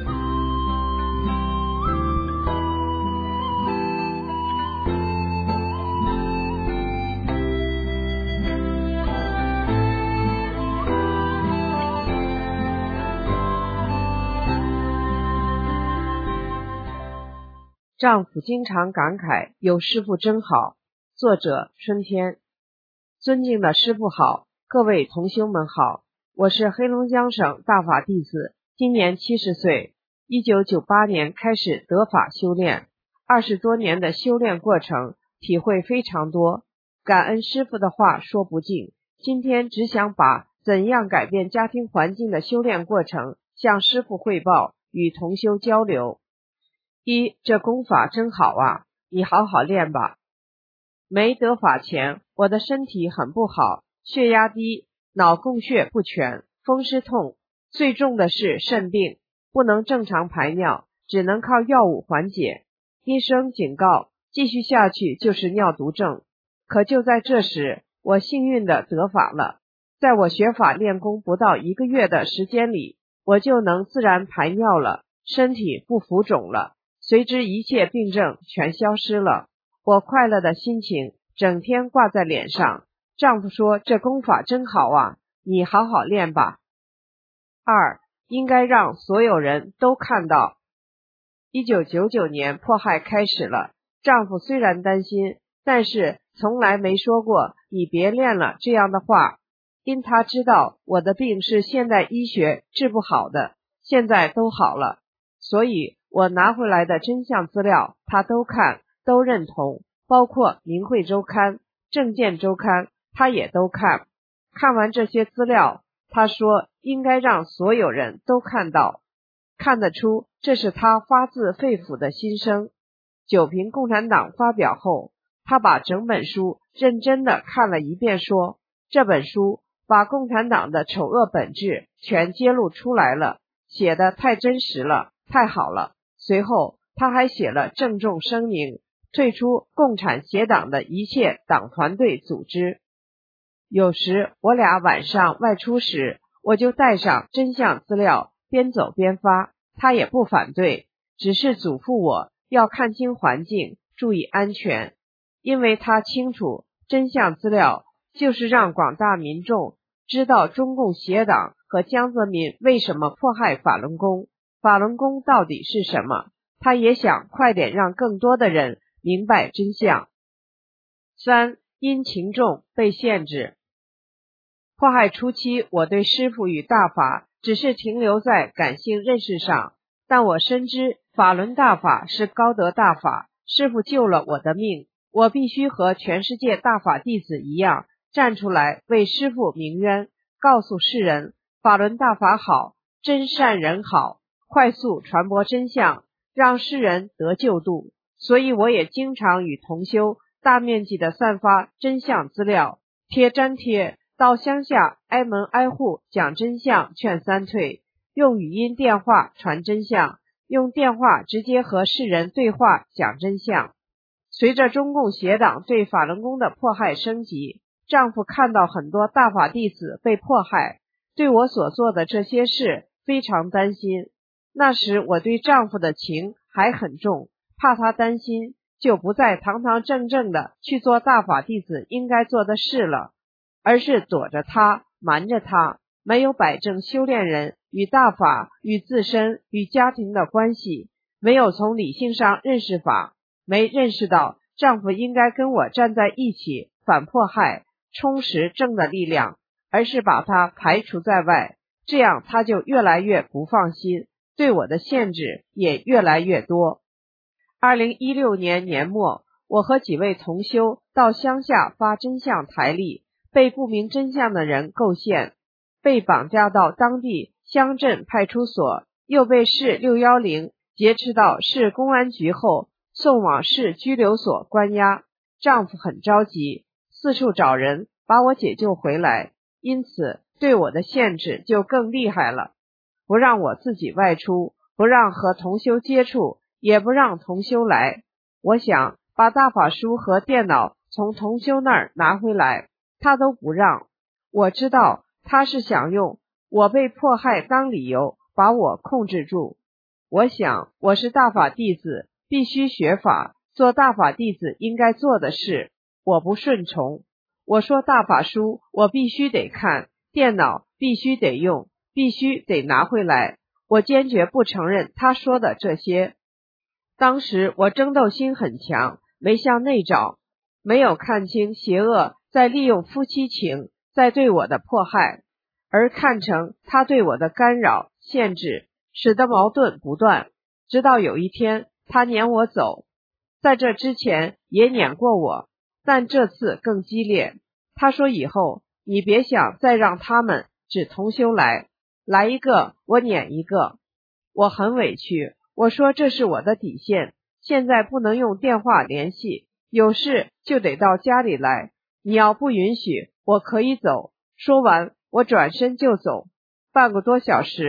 [SPEAKER 4] 丈夫经常感慨有师父真好。作者春天。尊敬的师父好，各位同修们好，我是黑龙江省大法弟子，今年七十岁，一九九八年开始得法修炼，二十多年的修炼过程，体会非常多，感恩师父的话说不尽。今天只想把怎样改变家庭环境的修炼过程向师父汇报，与同修交流。一，这功法真好啊，你好好练吧。没得法前，我的身体很不好，血压低，脑供血不全，风湿痛，最重的是肾病。 不能正常排尿，只能靠药物缓解。医生警告，继续下去就是尿毒症。可就在这时，我幸运的得法了。在我学法练功不到一个月的时间里，我就能自然排尿了，身体不浮肿了，随之一切病症全消失了。我快乐的心情整天挂在脸上。丈夫说，这功法真好啊，你好好练吧。二，应该让所有人都看到。一九九九年迫害开始了，丈夫虽然担心，但是从来没说过你别练了这样的话，因他知道我的病是现代医学治不好的，现在都好了，所以我拿回来的真相资料他都看，都认同，包括明慧周刊、正见周刊他也都看。看完这些资料，他说应该让所有人都看到，看得出这是他发自肺腑的心声。九评共产党发表后，他把整本书认真的看了一遍，说这本书把共产党的丑恶本质全揭露出来了，写得太真实了，太好了。随后他还写了郑重声明，退出共产协党的一切党团队组织。有时我俩晚上外出时，我就带上真相资料，边走边发，他也不反对，只是嘱咐我要看清环境，注意安全。因为他清楚，真相资料就是让广大民众知道中共协党和江泽民为什么迫害法轮功，法轮功到底是什么。他也想快点让更多的人明白真相。三，因情重被限制。迫害初期，我对师父与大法只是停留在感性认识上，但我深知法轮大法是高德大法，师父救了我的命，我必须和全世界大法弟子一样站出来为师父鸣冤，告诉世人法轮大法好，真善人好，快速传播真相，让世人得救度。所以我也经常与同修大面积的散发真相资料，贴粘贴，到乡下挨门挨户讲真相劝三退，用语音电话传真相，用电话直接和世人对话讲真相。随着中共协党对法轮功的迫害升级，丈夫看到很多大法弟子被迫害，对我所做的这些事非常担心。那时我对丈夫的情还很重，怕他担心，就不再堂堂正正的去做大法弟子应该做的事了，而是躲着他，瞒着他，没有摆正修炼人与大法、与自身、与家庭的关系，没有从理性上认识法，没认识到丈夫应该跟我站在一起反迫害，充实正的力量，而是把他排除在外，这样他就越来越不放心，对我的限制也越来越多。二零一六年年末，我和几位同修到乡下发真相台历，被不明真相的人构陷，被绑架到当地乡镇派出所，又被市六一零劫持到市公安局后送往市拘留所关押。丈夫很着急，四处找人把我解救回来，因此对我的限制就更厉害了，不让我自己外出，不让和同修接触，也不让同修来。我想把大法书和电脑从同修那儿拿回来，他都不让。我知道他是想用我被迫害当理由把我控制住。我想我是大法弟子，必须学法，做大法弟子应该做的事，我不顺从。我说大法书我必须得看，电脑必须得用，必须得拿回来，我坚决不承认他说的这些。当时我争斗心很强，没向内找，没有看清邪恶在利用夫妻情在对我的迫害，而看成他对我的干扰限制，使得矛盾不断。直到有一天他撵我走，在这之前也撵过我，但这次更激烈。他说以后你别想再让他们只同修来，来一个我撵一个。我很委屈，我说这是我的底线，现在不能用电话联系，有事就得到家里来，你要不允许我可以走。说完我转身就走，半个多小时，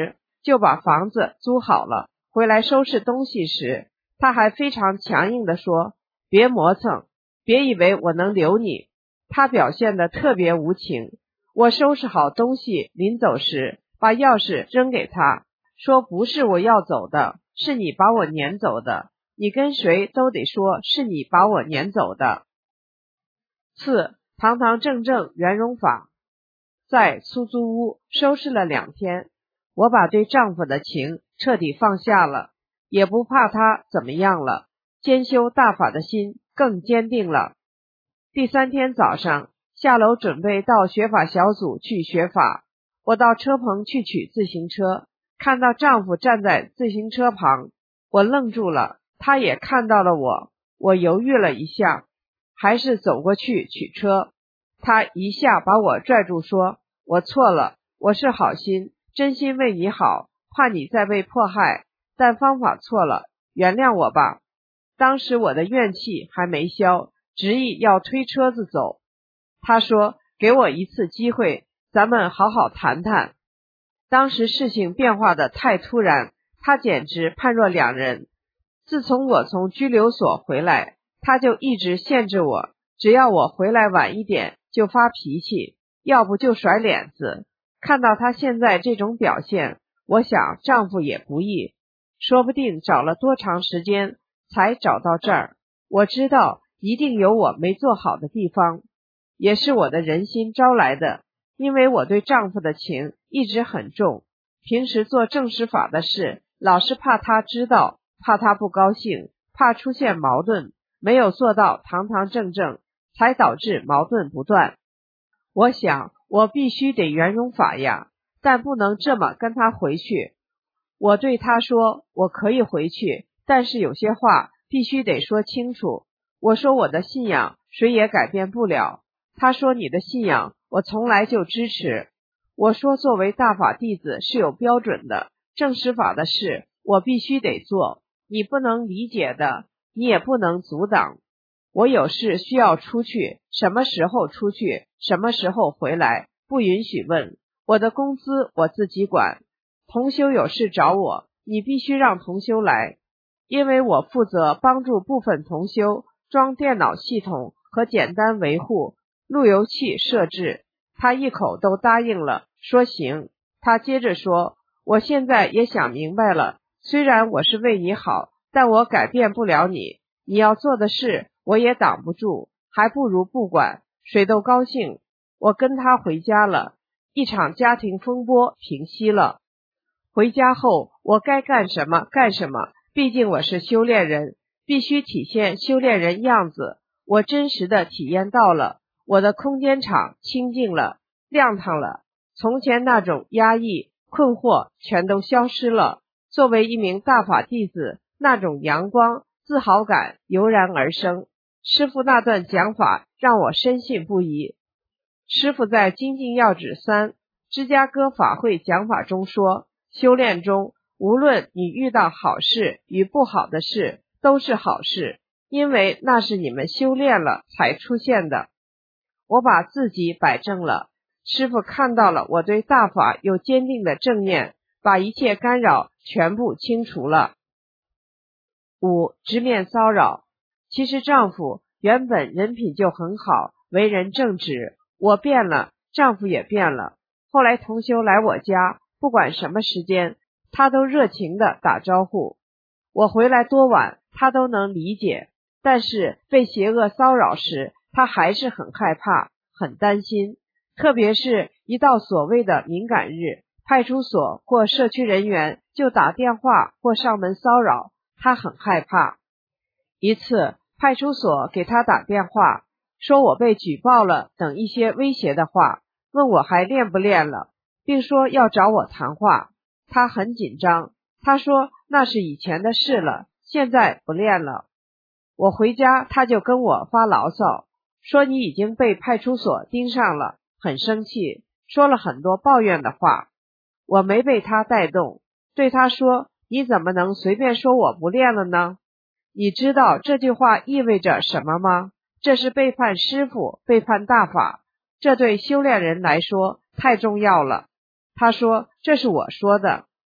[SPEAKER 4] 就把房子租好了。回来收拾东西时，他还非常强硬地说，别磨蹭，别以为我能留你。他表现得特别无情。我收拾好东西临走时，把钥匙扔给他，说不是我要走的，是你把我撵走的，你跟谁都得说是你把我撵走的。四、堂堂正正圆融法。在出租屋收拾了两天，我把对丈夫的情彻底放下了，也不怕他怎么样了，兼修大法的心更坚定了。第三天早上下楼准备到学法小组去学法，我到车棚去取自行车，看到丈夫站在自行车旁，我愣住了，他也看到了我，我犹豫了一下，还是走过去取车。他一下把我拽住说，我错了，我是好心，真心为你好，怕你再被迫害，但方法错了，原谅我吧。当时我的怨气还没消，执意要推车子走。他说，给我一次机会，咱们好好谈谈。当时事情变化的太突然，他简直判若两人。自从我从拘留所回来，他就一直限制我，只要我回来晚一点就发脾气，要不就甩脸子。看到他现在这种表现，我想丈夫也不易，说不定找了多长时间才找到这儿。我知道一定有我没做好的地方，也是我的人心招来的，因为我对丈夫的情一直很重，平时做正实法的事，老是怕他知道，怕他不高兴，怕出现矛盾，没有做到堂堂正正，才导致矛盾不断。我想我必须得圆融法呀，但不能这么跟他回去。我对他说，我可以回去，但是有些话必须得说清楚。我说我的信仰谁也改变不了。他说你的信仰我从来就支持。我说作为大法弟子是有标准的，正实法的事我必须得做，你不能理解的，你也不能阻挡。我有事需要出去，什么时候出去，什么时候回来，不允许问。我的工资我自己管。同修有事找我，你必须让同修来，因为我负责帮助部分同修装电脑系统和简单维护、路由器设置。他一口都答应了，说行。他接着说，我现在也想明白了，虽然我是为你好，但我改变不了你，你要做的事我也挡不住，还不如不管，谁都高兴。我跟他回家了，一场家庭风波平息了。回家后我该干什么干什么，毕竟我是修炼人，必须体现修炼人样子。我真实的体验到了，我的空间场清净了，亮堂了，从前那种压抑、困惑全都消失了。作为一名大法弟子，那种阳光、自豪感油然而生。师父那段讲法让我深信不疑。师父在精进要旨三芝加哥法会讲法中说，修炼中无论你遇到好事与不好的事都是好事，因为那是你们修炼了才出现的。我把自己摆正了，师父看到了我对大法有坚定的正念，把一切干扰全部清除了。五、直面骚扰。其实丈夫原本人品就很好，为人正直，我变了，丈夫也变了。后来同修来我家，不管什么时间，他都热情地打招呼。我回来多晚，他都能理解，但是被邪恶骚扰时，他还是很害怕，很担心。特别是一到所谓的敏感日，派出所或社区人员就打电话或上门骚扰，他很害怕。一次派出所给他打电话，说我被举报了等一些威胁的话，问我还练不练了，并说要找我谈话。他很紧张，他说那是以前的事了，现在不练了。我回家他就跟我发牢骚，说你已经被派出所盯上了，很生气，说了很多抱怨的话。我没被他带动，对他说，你怎么能随便说我不练了呢？你知道这句话意味着什么吗？这是背叛师父，背叛大法，这对修炼人来说太重要了。他说，这是我说的，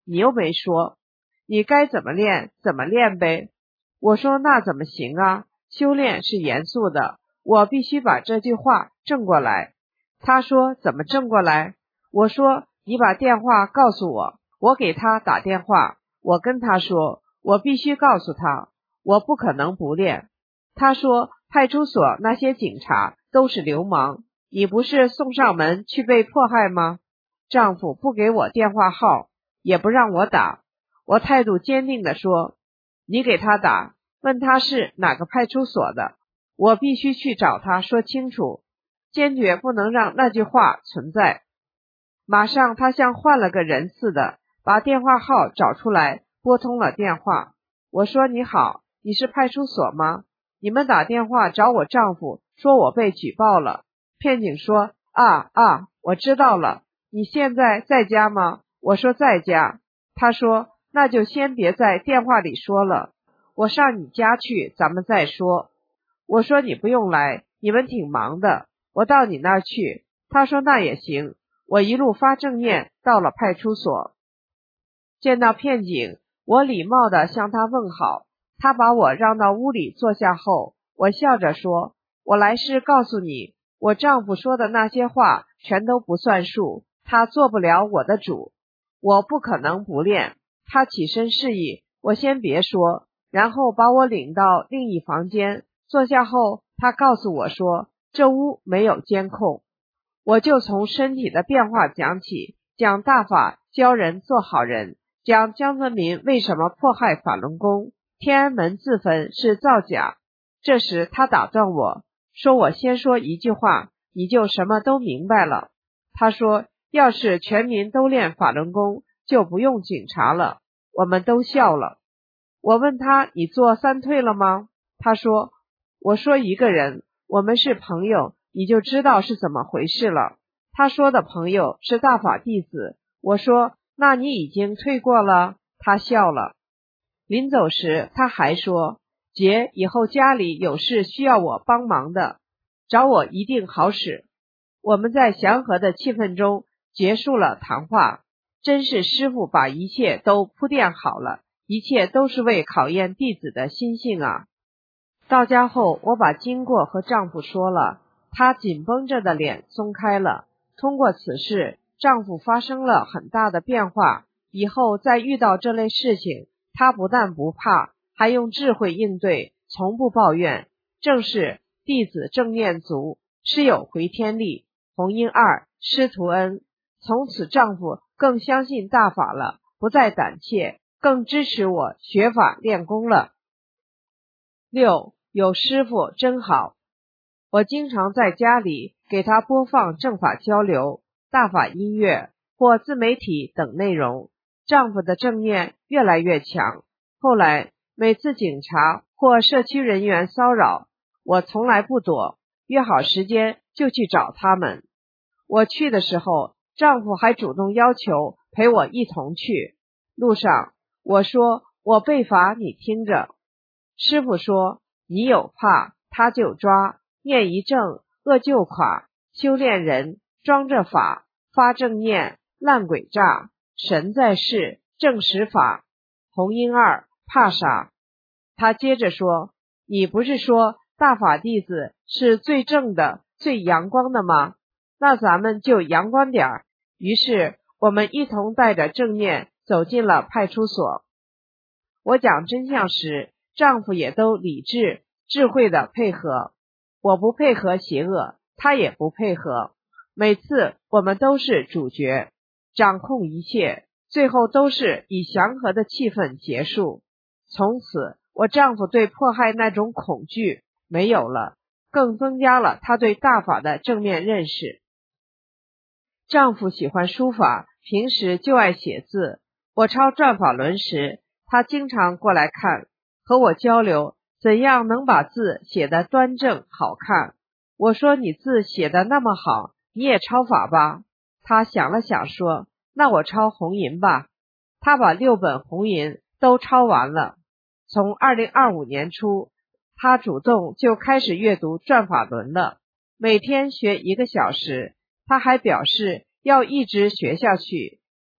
[SPEAKER 4] 你又没说，你该怎么练怎么练呗。我说那怎么行啊，修炼是严肃的，我必须把这句话正过来。他说怎么正过来？我说你把电话告诉我，我给他打电话，我跟他说我必须告诉他，我不可能不练。他说派出所那些警察都是流氓，你不是送上门去被迫害吗？丈夫不给我电话号，也不让我打。我态度坚定地说，你给他打，问他是哪个派出所的，我必须去找他说清楚，坚决不能让那句话存在。马上他像换了个人似的，把电话号找出来，拨通了电话。我说你好，你是派出所吗？你们打电话找我丈夫，说我被举报了。片警说啊啊，我知道了，你现在在家吗？我说在家。他说那就先别在电话里说了，我上你家去，咱们再说。我说你不用来，你们挺忙的，我到你那儿去。他说那也行。我一路发正念到了派出所，见到片警，我礼貌地向他问好。他把我让到屋里坐下后，我笑着说，我来是告诉你，我丈夫说的那些话全都不算数，他做不了我的主，我不可能不练。他起身示意我先别说，然后把我领到另一房间，坐下后他告诉我说，这屋没有监控。我就从身体的变化讲起，讲大法教人做好人，讲江泽民为什么迫害法轮功，天安门自焚是造假。这时他打断我，说我先说一句话，你就什么都明白了。他说要是全民都练法轮功，就不用警察了。我们都笑了。我问他，你做三退了吗？他说，我说一个人，我们是朋友，你就知道是怎么回事了。他说的朋友是大法弟子。我说那你已经退过了？他笑了。临走时他还说，姐以后家里有事需要我帮忙的，找我一定好使。我们在祥和的气氛中结束了谈话。真是师父把一切都铺垫好了，一切都是为考验弟子的心性啊。到家后我把经过和丈夫说了，她紧绷着的脸松开了。通过此事，丈夫发生了很大的变化，以后再遇到这类事情，他不但不怕，还用智慧应对，从不抱怨。正是弟子正念足，师有回天力。红英二，师徒恩。从此丈夫更相信大法了，不再胆怯，更支持我学法练功了。六，有师父真好。我经常在家里给他播放正法交流、大法音乐或自媒体等内容，丈夫的正念越来越强。后来每次警察或社区人员骚扰，我从来不躲，约好时间就去找他们。我去的时候，丈夫还主动要求陪我一同去。路上我说，我被罚你听着。师父说，你有怕他就抓，念一正恶就垮，修炼人装着法，发正念烂鬼诈，神在世正实法。红英二，怕啥？他接着说，你不是说大法弟子是最正的最阳光的吗？那咱们就阳光点儿。于是我们一同带着正念走进了派出所。我讲真相时，丈夫也都理智智慧的配合，我不配合邪恶，他也不配合。每次我们都是主角，掌控一切，最后都是以祥和的气氛结束。从此我丈夫对迫害那种恐惧没有了，更增加了他对大法的正面认识。丈夫喜欢书法，平时就爱写字。我抄转法轮时，他经常过来看，和我交流怎样能把字写得端正好看。我说，你字写得那么好，你也抄法吧。他想了想说，那我抄红银吧。他把六本红银都抄完了。从二零二五年初，他主动就开始阅读转法轮了，每天学一个小时。他还表示要一直学下去。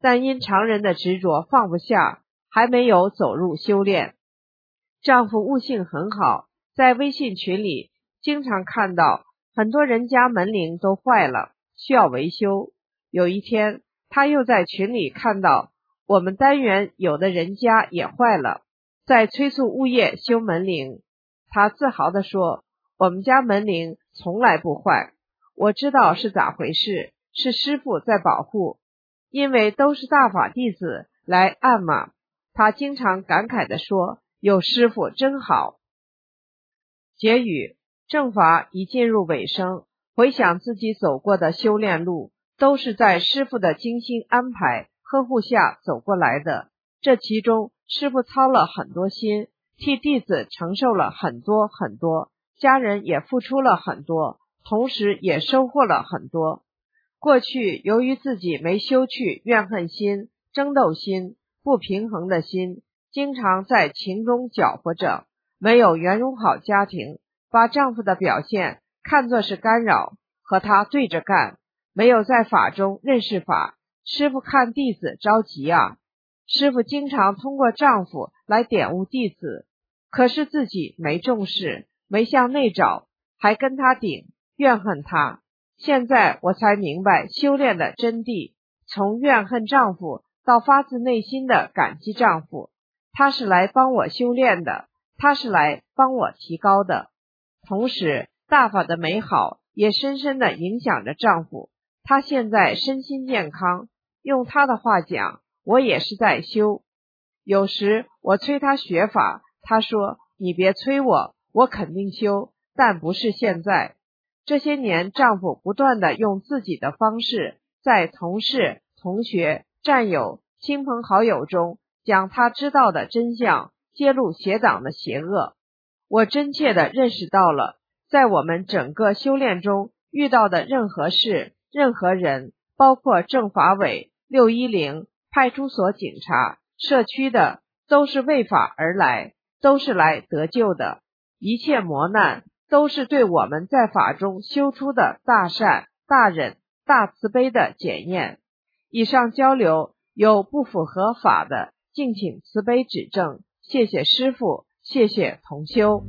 [SPEAKER 4] 但因常人的执着放不下，还没有走入修炼。丈夫悟性很好，在微信群里经常看到很多人家门铃都坏了，需要维修。有一天，他又在群里看到我们单元有的人家也坏了，在催促物业修门铃。他自豪地说，我们家门铃从来不坏。我知道是咋回事，是师父在保护，因为都是大法弟子来按嘛。他经常感慨地说，有师父真好。结语：正法已进入尾声，回想自己走过的修炼路，都是在师父的精心安排呵护下走过来的。这其中师父操了很多心，替弟子承受了很多很多，家人也付出了很多，同时也收获了很多。过去由于自己没修去怨恨心、争斗心、不平衡的心，经常在情中搅和着，没有圆融好家庭，把丈夫的表现看作是干扰，和他对着干，没有在法中认识法。师父看弟子着急啊，师父经常通过丈夫来点悟弟子，可是自己没重视，没向内找，还跟他顶，怨恨他。现在我才明白修炼的真谛，从怨恨丈夫到发自内心的感激丈夫，他是来帮我修炼的，他是来帮我提高的。同时大法的美好也深深地影响着丈夫，他现在身心健康，用他的话讲，我也是在修。有时我催他学法，他说你别催我，我肯定修，但不是现在。这些年丈夫不断地用自己的方式，在同事、同学、战友、亲朋好友中将他知道的真相，揭露邪党的邪恶。我真切地认识到了，在我们整个修炼中遇到的任何事、任何人，包括政法委、六一零、派出所警察、社区的，都是为法而来，都是来得救的。一切磨难都是对我们在法中修出的大善、大忍、大慈悲的检验。以上交流有不符合法的，敬请慈悲指正。谢谢师父，谢谢同修。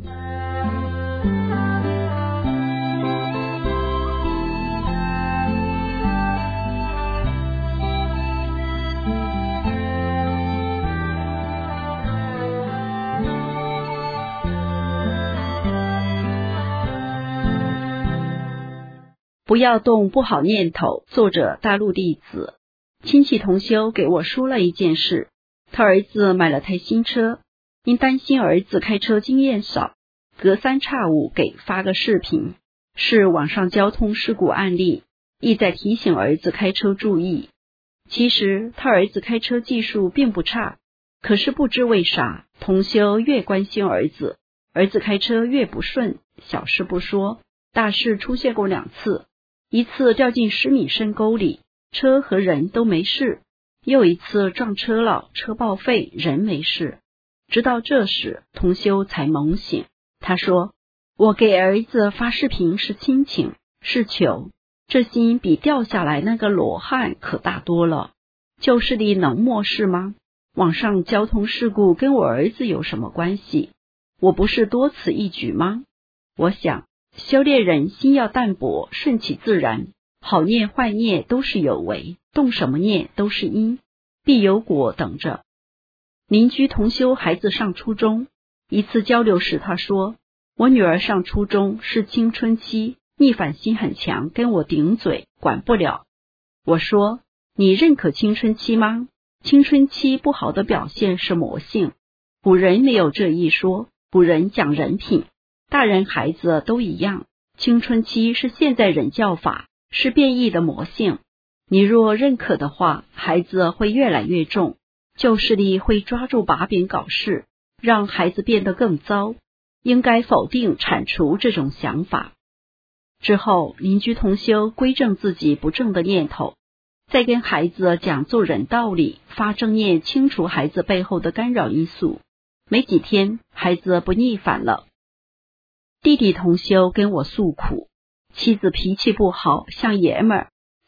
[SPEAKER 5] 不要动不好念头。作者大陆弟子。亲戚同修给我说了一件事，他儿子买了台新车，因担心儿子开车经验少，隔三差五给发个视频，是网上交通事故案例，意在提醒儿子开车注意。其实他儿子开车技术并不差，可是不知为啥，同修越关心儿子，儿子开车越不顺，小事不说，大事出现过两次。一次掉进十米深沟里，车和人都没事，又一次撞车了，车报废，人没事。直到这时，同修才猛醒。他说，我给儿子发视频是亲情，是求，这心比掉下来那个裸汉可大多了。旧势力能漠视吗？网上交通事故跟我儿子有什么关系？我不是多此一举吗？我想修炼人心要淡泊，顺其自然，好念坏念都是有为，动什么念都是因，必有果等着。邻居同修孩子上初中，一次交流时他说，我女儿上初中是青春期，逆反心很强，跟我顶嘴，管不了。我说，你认可青春期吗？青春期不好的表现是魔性，古人没有这一说，古人讲人品，大人孩子都一样，青春期是现在人教法，是变异的魔性。你若认可的话，孩子会越来越重，旧势力会抓住把柄搞事，让孩子变得更糟。应该否定铲除这种想法。之后邻居同修归正自己不正的念头，再跟孩子讲做人道理，发正念清除孩子背后的干扰因素。没几天，孩子不逆反了。弟弟同修跟我诉苦，妻子脾气不好，像爷们儿，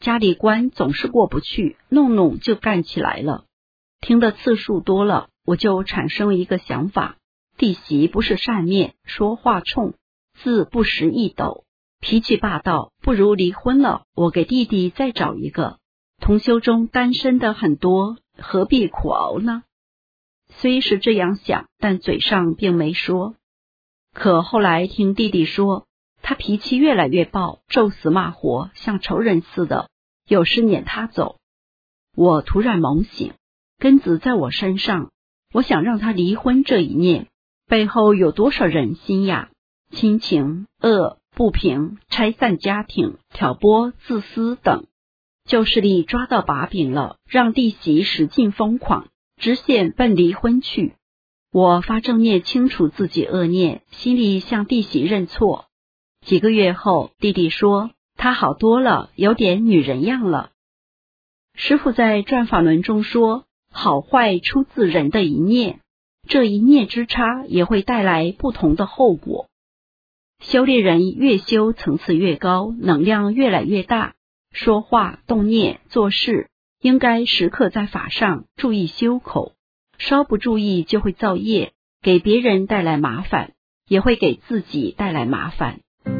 [SPEAKER 5] 家里关总是过不去，弄弄就干起来了。听的次数多了，我就产生一个想法，弟媳不是善面，说话冲，字不识一斗，脾气霸道，不如离婚了，我给弟弟再找一个。同修中单身的很多，何必苦熬呢？虽是这样想，但嘴上并没说。可后来听弟弟说，他脾气越来越暴，咒死骂活，像仇人似的，有时撵他走。我突然猛醒，根子在我身上，我想让他离婚这一念，背后有多少人心呀？亲情、恶、不平、拆散家庭、挑拨、自私等，旧势力抓到把柄了，让弟媳使尽疯狂，直线奔离婚去。我发正念清楚自己恶念，心里向弟媳认错。几个月后，弟弟说他好多了，有点女人样了。师父在转法轮中说，好坏出自人的一念，这一念之差也会带来不同的后果。修炼人越修层次越高，能量越来越大，说话、动念、做事应该时刻在法上注意修口，稍不注意就会造业，给别人带来麻烦，也会给自己带来麻烦。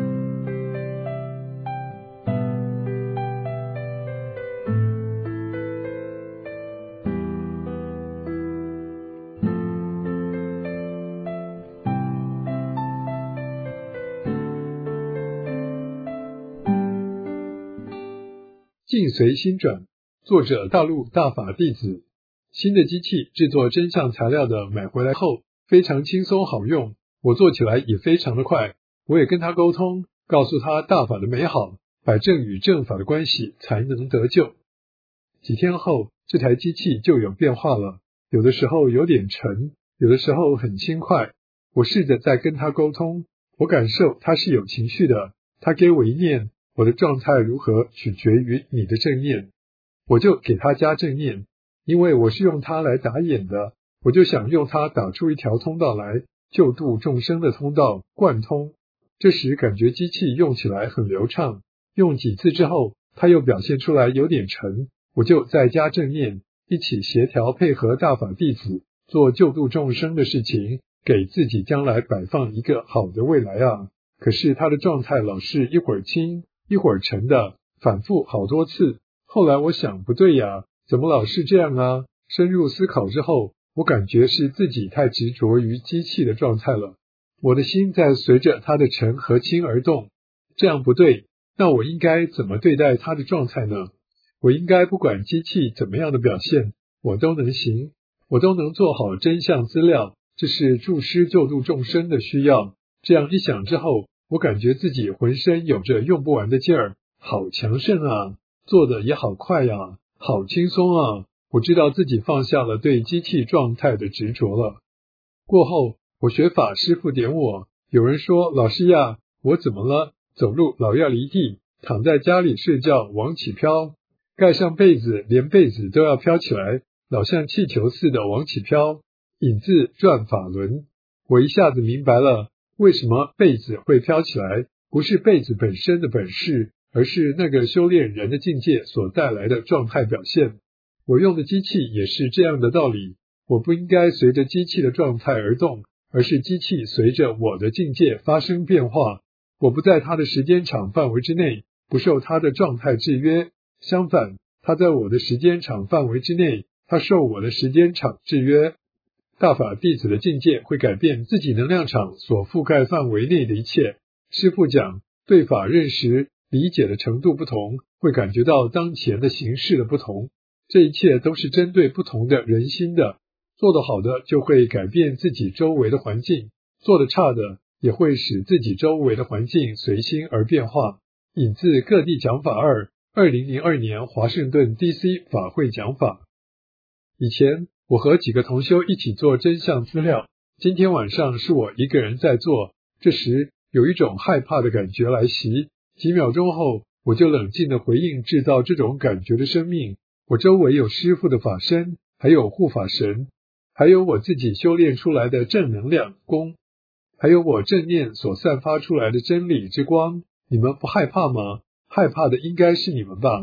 [SPEAKER 10] 境随心转，作者大陆大法弟子。新的机器制作真相材料的买回来后非常轻松好用，我做起来也非常的快。我也跟他沟通，告诉他大法的美好，摆正与正法的关系才能得救。几天后，这台机器就有变化了，有的时候有点沉，有的时候很轻快。我试着再跟他沟通，我感受他是有情绪的，他给我一念，我的状态如何取决于你的正念，我就给他加正念。因为我是用它来打眼的，我就想用它打出一条通道来，救度众生的通道，贯通。这时感觉机器用起来很流畅，用几次之后，它又表现出来有点沉，我就再加正念，一起协调配合大法弟子，做救度众生的事情，给自己将来摆放一个好的未来啊。可是他的状态老是一会儿轻，一会儿沉的，反复好多次。后来我想不对呀，怎么老是这样啊？深入思考之后，我感觉是自己太执着于机器的状态了。我的心在随着它的沉和轻而动，这样不对。那我应该怎么对待它的状态呢？我应该不管机器怎么样的表现，我都能行，我都能做好真相资料，这是助师救度众生的需要。这样一想之后，我感觉自己浑身有着用不完的劲儿，好强盛啊，做的也好快呀、啊。好轻松啊！我知道自己放下了对机器状态的执着了。过后，我学法师父点我，有人说老师呀，我怎么了？走路老要离地，躺在家里睡觉往起飘，盖上被子连被子都要飘起来，老像气球似的往起飘。引自转法轮，我一下子明白了，为什么被子会飘起来，不是被子本身的本事，而是那个修炼人的境界所带来的状态表现。我用的机器也是这样的道理，我不应该随着机器的状态而动，而是机器随着我的境界发生变化。我不在它的时间场范围之内，不受它的状态制约，相反，它在我的时间场范围之内，它受我的时间场制约。大法弟子的境界会改变自己能量场所覆盖范围内的一切。师父讲，对法认识理解的程度不同，会感觉到当前的形势的不同，这一切都是针对不同的人心的。做得好的就会改变自己周围的环境，做得差的也会使自己周围的环境随心而变化。引自各地讲法二，二零零二年华盛顿 D C 法会讲法。以前我和几个同修一起做真相资料，今天晚上是我一个人在做，这时有一种害怕的感觉来袭，几秒钟后我就冷静地回应制造这种感觉的生命。我周围有师父的法身，还有护法神，还有我自己修炼出来的正能量功，还有我正念所散发出来的真理之光。你们不害怕吗？害怕的应该是你们吧。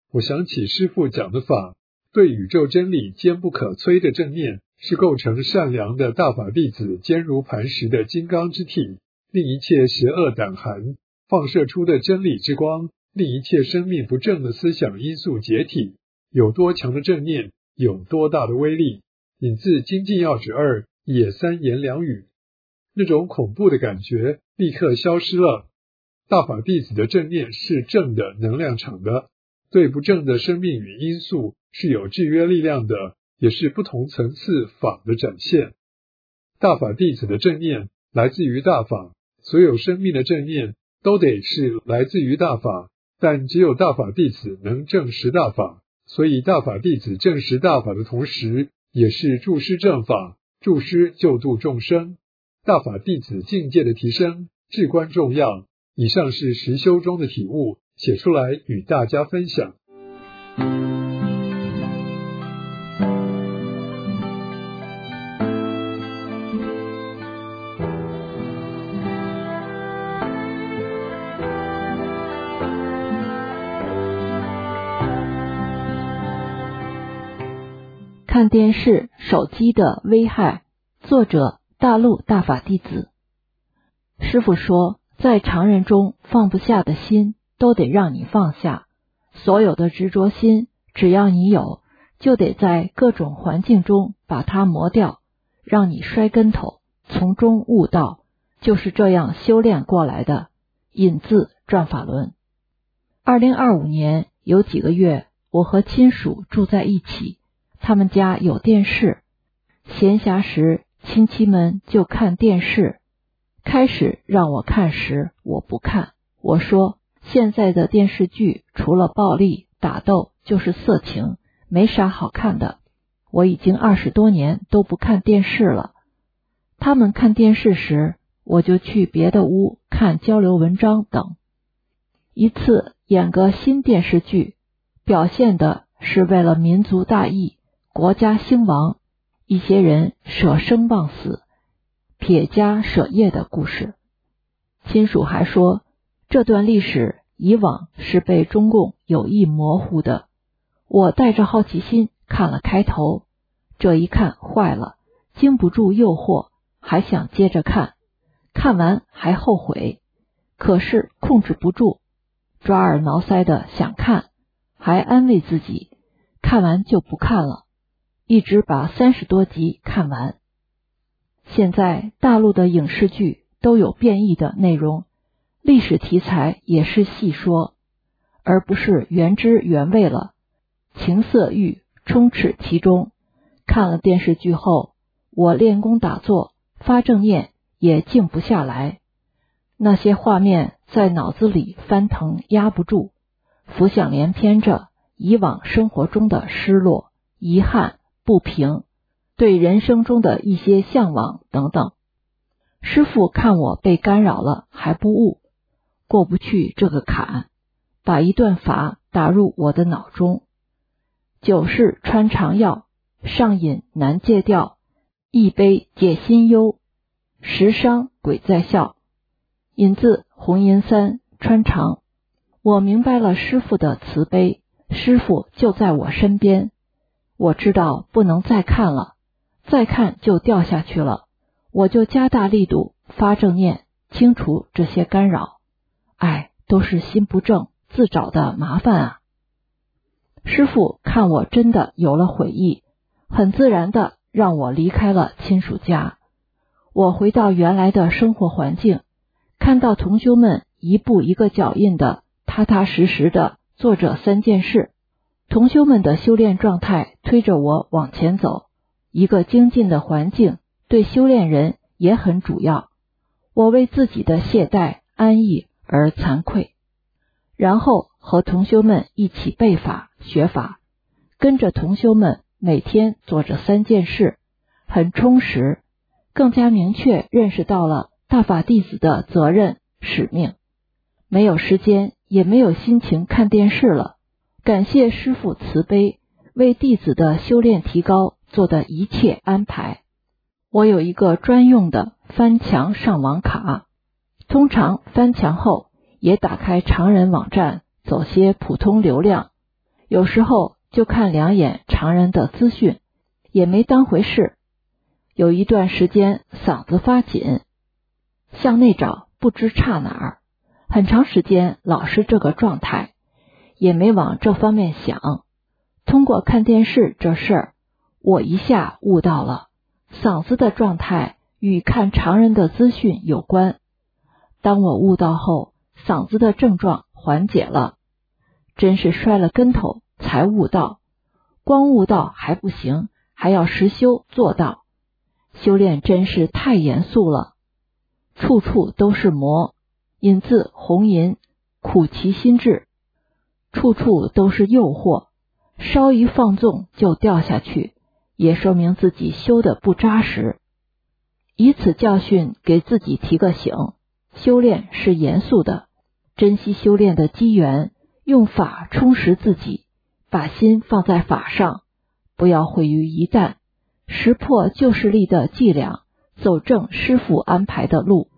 [SPEAKER 10] 我想起师父讲的法，对宇宙真理坚不可摧的正念，是构成善良的大法弟子坚如磐石的金刚之体，令一切邪恶胆寒，放射出的真理之光，令一切生命不正的思想因素解体。有多强的正念，有多大的威力。引自精进要旨二，也三言两语。那种恐怖的感觉立刻消失了。大法弟子的正念是正的能量场的，对不正的生命与因素是有制约力量的，也是不同层次法的展现。大法弟子的正念来自于大法，所有生命的正念都得是来自于大法，但只有大法弟子能证实大法，所以大法弟子证实大法的同时，也是助师正法，助师救度众生。大法弟子境界的提升至关重要。以上是实修中的体悟，写出来与大家分享。
[SPEAKER 9] 看电视、手机的危害，作者大陆大法弟子。师父说，在常人中放不下的心，都得让你放下。所有的执着心，只要你有，就得在各种环境中把它磨掉，让你摔跟头，从中悟道，就是这样修炼过来的。引自转法轮。二零二五年有几个月，我和亲属住在一起，他们家有电视，闲暇时亲戚们就看电视。开始让我看时，我不看。我说，现在的电视剧除了暴力、打斗就是色情，没啥好看的。我已经二十多年都不看电视了。他们看电视时，我就去别的屋看交流文章等。一次演个新电视剧，表现的是为了民族大义、国家兴亡，一些人舍生忘死，撇家舍业的故事。亲属还说，这段历史以往是被中共有意模糊的。我带着好奇心看了开头，这一看坏了，经不住诱惑，还想接着看，看完还后悔，可是控制不住，抓耳挠腮的想看，还安慰自己，看完就不看了，一直把三十多集看完。现在大陆的影视剧都有变异的内容，历史题材也是细说，而不是原汁原味了，情色欲充斥其中。看了电视剧后，我练功打坐发正念也静不下来，那些画面在脑子里翻腾压不住，浮想联翩着以往生活中的失落、遗憾、不平，对人生中的一些向往等等。师父看我被干扰了还不悟，过不去这个坎，把一段法打入我的脑中：酒是穿肠药，上瘾难戒掉，一杯解心忧，时伤鬼在笑。引自红银三穿肠。我明白了师父的慈悲，师父就在我身边，我知道不能再看了，再看就掉下去了，我就加大力度发正念，清除这些干扰。哎，都是心不正，自找的麻烦啊。师父看我真的有了悔意，很自然的让我离开了亲属家。我回到原来的生活环境，看到同修们一步一个脚印的踏踏实实的做着三件事，同修们的修炼状态推着我往前走。一个精进的环境对修炼人也很主要，我为自己的懈怠安逸而惭愧。然后和同修们一起背法学法，跟着同修们每天做着三件事，很充实，更加明确认识到了大法弟子的责任使命。没有时间也没有心情看电视了，感谢师父慈悲，为弟子的修炼提高做的一切安排。我有一个专用的翻墙上网卡，通常翻墙后也打开常人网站走些普通流量， 有时候就看两眼常人的资讯，也没当回事。有一段时间嗓子发紧，向内找不知差哪儿，很长时间老是这个状态，也没往这方面想。通过看电视这事儿，我一下悟到了嗓子的状态与看常人的资讯有关。当我悟到后，嗓子的症状缓解了。真是摔了跟头才悟到，光悟到还不行，还要实修做到。修炼真是太严肃了，处处都是魔，引自红银，苦其心志，处处都是诱惑，稍一放纵就掉下去，也说明自己修得不扎实。以此教训给自己提个醒，修炼是严肃的，珍惜修炼的机缘，用法充实自己，把心放在法上，不要毁于一旦，识破旧势力的伎俩，走正师父安排的路。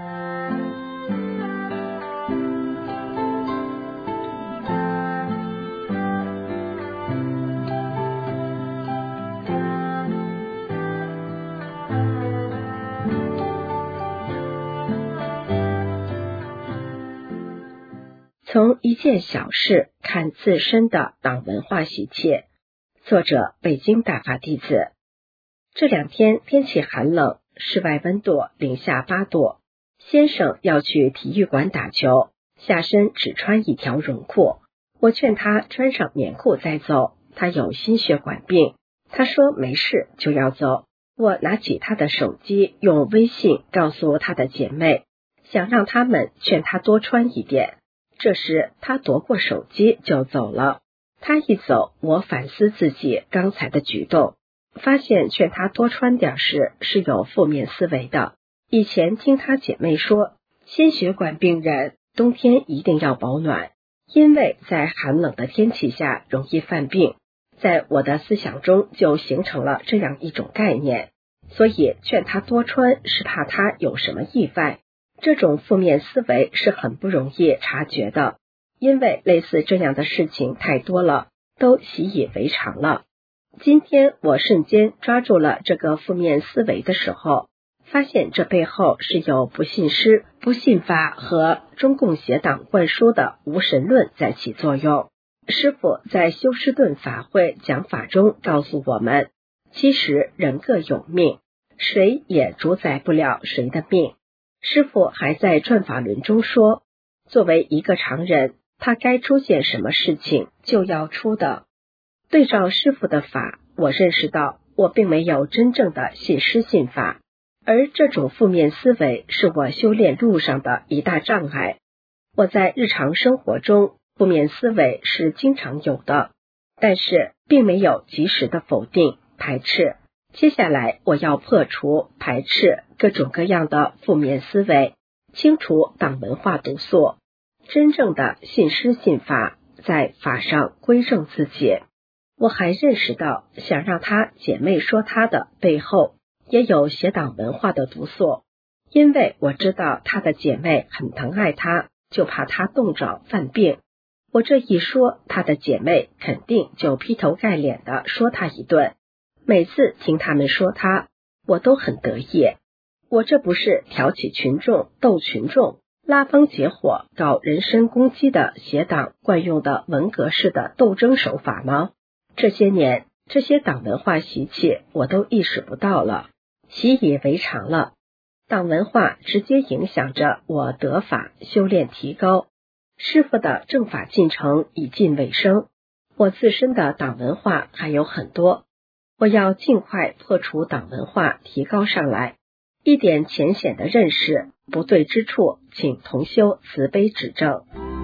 [SPEAKER 11] 从一件小事看自身的党文化习气。作者北京大法弟子。这两天天气寒冷，室外温度零下八度。先生要去体育馆打球，下身只穿一条绒裤。我劝他穿上棉裤再走，他有心血管病，他说没事就要走。我拿起他的手机，用微信告诉他的姐妹，想让他们劝他多穿一点。这时他夺过手机就走了。他一走，我反思自己刚才的举动，发现劝他多穿点时是有负面思维的。以前听他姐妹说，心血管病人冬天一定要保暖，因为在寒冷的天气下容易犯病。在我的思想中就形成了这样一种概念，所以劝他多穿是怕他有什么意外。这种负面思维是很不容易察觉的，因为类似这样的事情太多了，都习以为常了。今天我瞬间抓住了这个负面思维的时候，发现这背后是有不信师、不信法和中共邪党灌输的无神论在起作用。师父在休斯顿法会讲法中告诉我们，其实人各有命，谁也主宰不了谁的命。师父还在转法轮中说，作为一个常人，他该出现什么事情就要出的。对照师父的法，我认识到我并没有真正的信师信法，而这种负面思维是我修炼路上的一大障碍。我在日常生活中，负面思维是经常有的，但是并没有及时的否定、排斥。接下来我要破除、排斥各种各样的负面思维，清除党文化毒素，真正的信师信法，在法上归正自己。我还认识到，想让他姐妹说他的背后也有邪党文化的毒素，因为我知道他的姐妹很疼爱他，就怕他冻着犯病。我这一说，他的姐妹肯定就劈头盖脸的说他一顿。每次听他们说他，我都很得意。我这不是挑起群众、斗群众、拉帮结伙、搞人身攻击的邪党惯用的文革式的斗争手法吗？这些年，这些党文化习气我都意识不到了，习以为常了。党文化直接影响着我得法、修炼提高。师父的正法进程已近尾声，我自身的党文化还有很多。我要尽快破除党文化，提高上来。一点浅显的认识，不对之处，请同修慈悲指正。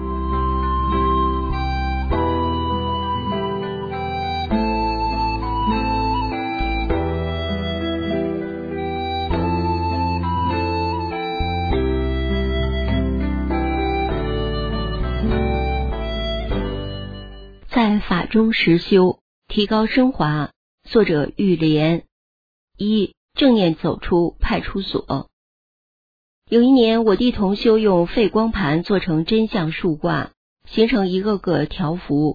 [SPEAKER 12] 在法中实修，提高升华。作者玉莲。一、正念走出派出所。有一年，我弟同修用废光盘做成真相树挂，形成一个个条幅，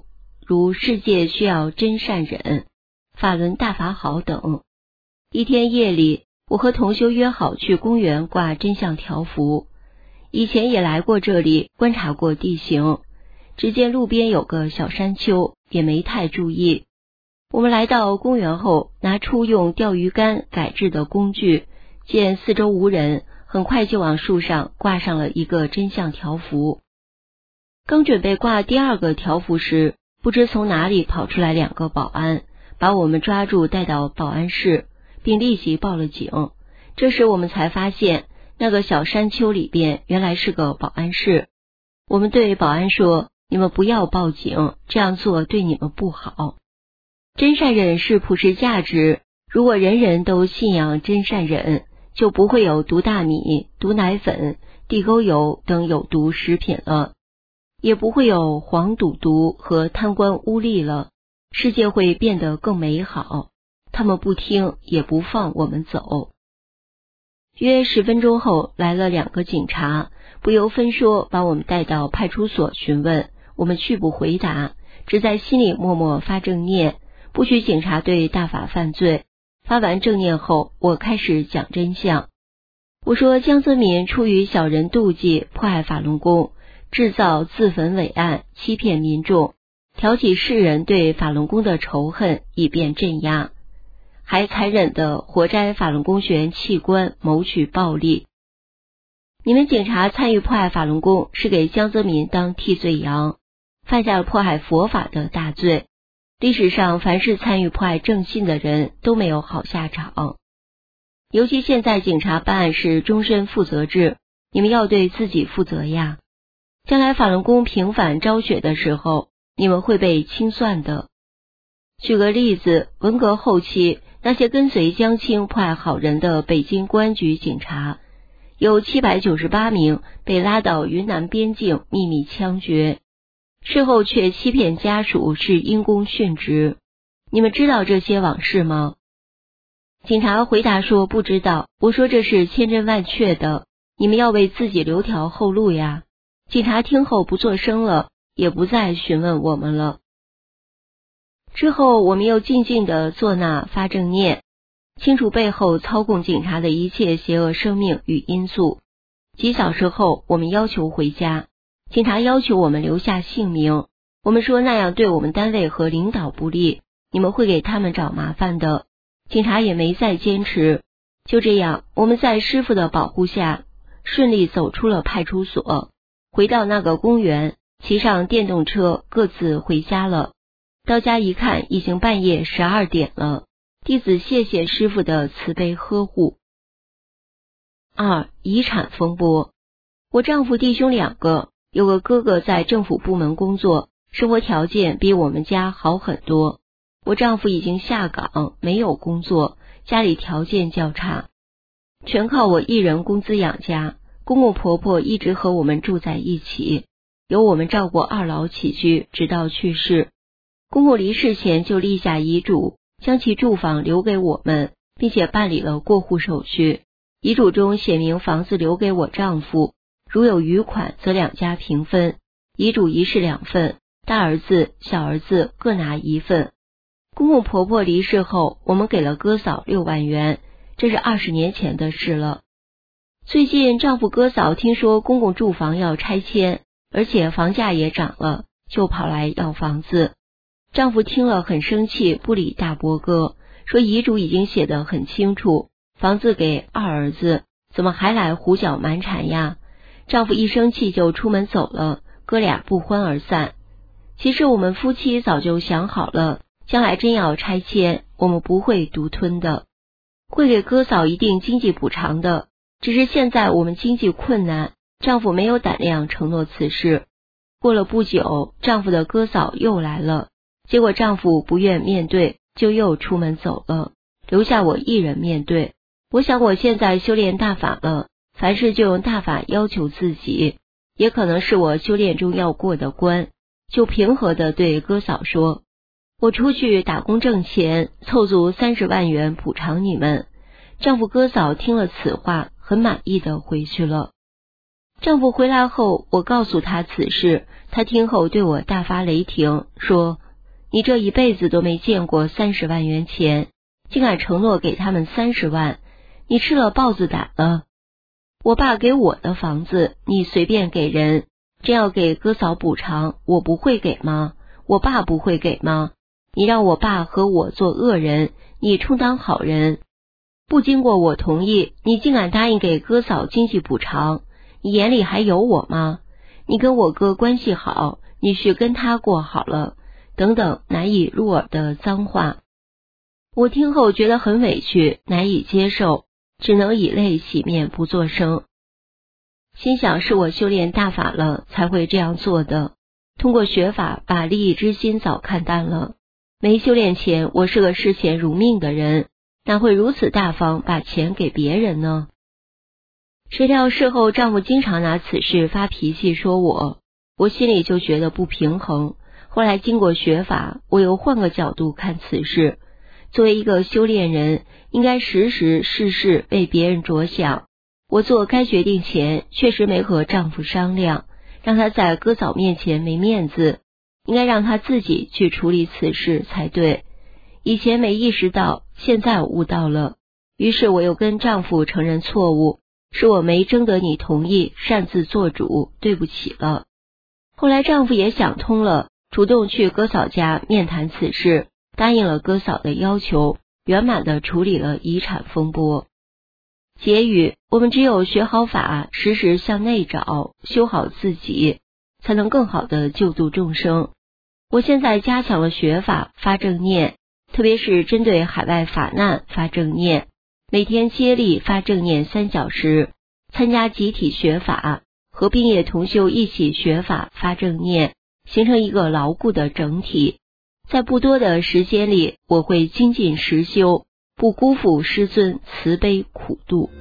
[SPEAKER 12] 如世界需要真善忍、法轮大法好等。一天夜里，我和同修约好去公园挂真相条幅。以前也来过这里观察过地形，只见路边有个小山丘，也没太注意。我们来到公园后，拿出用钓鱼竿改制的工具，见四周无人，很快就往树上挂上了一个真相条幅。刚准备挂第二个条幅时，不知从哪里跑出来两个保安，把我们抓住带到保安室，并立即报了警。这时我们才发现，那个小山丘里边原来是个保安室。我们对保安说，你们不要报警，这样做对你们不好。真善忍是普世价值，如果人人都信仰真善忍，就不会有毒大米、毒奶粉、地沟油等有毒食品了，也不会有黄赌毒和贪官污吏了，世界会变得更美好。他们不听，也不放我们走。约十分钟后，来了两个警察，不由分说把我们带到派出所询问，我们拒不回答，只在心里默默发正念，不许警察对大法犯罪。发完正念后，我开始讲真相。我说江泽民出于小人妒忌，迫害法轮功，制造自焚伪案，欺骗民众，挑起世人对法轮功的仇恨，以便镇压，还残忍地活摘法轮功学员器官，谋取暴利。你们警察参与迫害法轮功，是给江泽民当替罪羊，犯下了迫害佛法的大罪。历史上凡是参与迫害正信的人都没有好下场，尤其现在警察办案是终身负责制，你们要对自己负责呀。将来法轮功平反昭雪的时候，你们会被清算的。举个例子，文革后期那些跟随江青迫害好人的北京公安局警察，有七百九十八名被拉到云南边境秘密枪决，事后却欺骗家属是因公殉职。你们知道这些往事吗？警察回答说不知道。我说这是千真万确的，你们要为自己留条后路呀。警察听后不作声了，也不再询问我们了。之后我们又静静地坐那发正念，清楚背后操控警察的一切邪恶生命与因素。几小时后，我们要求回家，警察要求我们留下姓名，我们说那样对我们单位和领导不利，你们会给他们找麻烦的。警察也没再坚持。就这样，我们在师父的保护下顺利走出了派出所，回到那个公园，骑上电动车各自回家了。到家一看，已经半夜十二点了。弟子谢谢师父的慈悲呵护。二、遗产风波。我丈夫弟兄两个，有个哥哥在政府部门工作，生活条件比我们家好很多。我丈夫已经下岗，没有工作，家里条件较差，全靠我一人工资养家。公公婆婆一直和我们住在一起，由我们照顾二老起居，直到去世。公公离世前就立下遗嘱，将其住房留给我们，并且办理了过户手续。遗嘱中写明房子留给我丈夫，如有余款则两家平分。遗嘱一式两份，大儿子、小儿子各拿一份。公公婆婆离世后，我们给了哥嫂六万元，这是二十年前的事了。最近丈夫哥嫂听说公公住房要拆迁，而且房价也涨了，就跑来要房子。丈夫听了很生气，不理大伯哥，说遗嘱已经写得很清楚，房子给二儿子，怎么还来胡搅蛮缠呀？丈夫一生气就出门走了，哥俩不欢而散。其实我们夫妻早就想好了，将来真要拆迁，我们不会独吞的，会给哥嫂一定经济补偿的。只是现在我们经济困难，丈夫没有胆量承诺此事。过了不久，丈夫的哥嫂又来了，结果丈夫不愿面对，就又出门走了，留下我一人面对。我想我现在修炼大法了，凡事就用大法要求自己，也可能是我修炼中要过的关，就平和地对哥嫂说，我出去打工挣钱，凑足三十万元补偿你们。丈夫哥嫂听了此话，很满意地回去了。丈夫回来后，我告诉他此事，他听后对我大发雷霆，说你这一辈子都没见过三十万元钱，竟敢承诺给他们三十万，你吃了豹子胆了。我爸给我的房子，你随便给人，真要给哥嫂补偿，我不会给吗？我爸不会给吗？你让我爸和我做恶人，你充当好人，不经过我同意，你竟敢答应给哥嫂经济补偿，你眼里还有我吗？你跟我哥关系好，你去跟他过好了，等等难以入耳的脏话。我听后觉得很委屈，难以接受，只能以泪洗面不作声。心想是我修炼大法了才会这样做的，通过学法把利益之心早看淡了。没修炼前我是个视钱如命的人，哪会如此大方把钱给别人呢？谁料事后丈夫经常拿此事发脾气说我，我心里就觉得不平衡。后来经过学法，我又换个角度看此事，作为一个修炼人，应该时时事事为别人着想。我做该决定前确实没和丈夫商量，让他在哥嫂面前没面子，应该让他自己去处理此事才对。以前没意识到，现在我悟到了，于是我又跟丈夫承认错误，是我没征得你同意，擅自做主，对不起了。后来丈夫也想通了，主动去哥嫂家面谈此事，答应了哥嫂的要求，圆满地处理了遗产风波。结语：我们只有学好法，时时向内找，修好自己，才能更好地救度众生。我现在加强了学法，发正念，特别是针对海外法难发正念，每天接力发正念三小时，参加集体学法，和并业同修一起学法发正念，形成一个牢固的整体。在不多的时间里，我会精进实修，不辜负师尊慈悲苦度。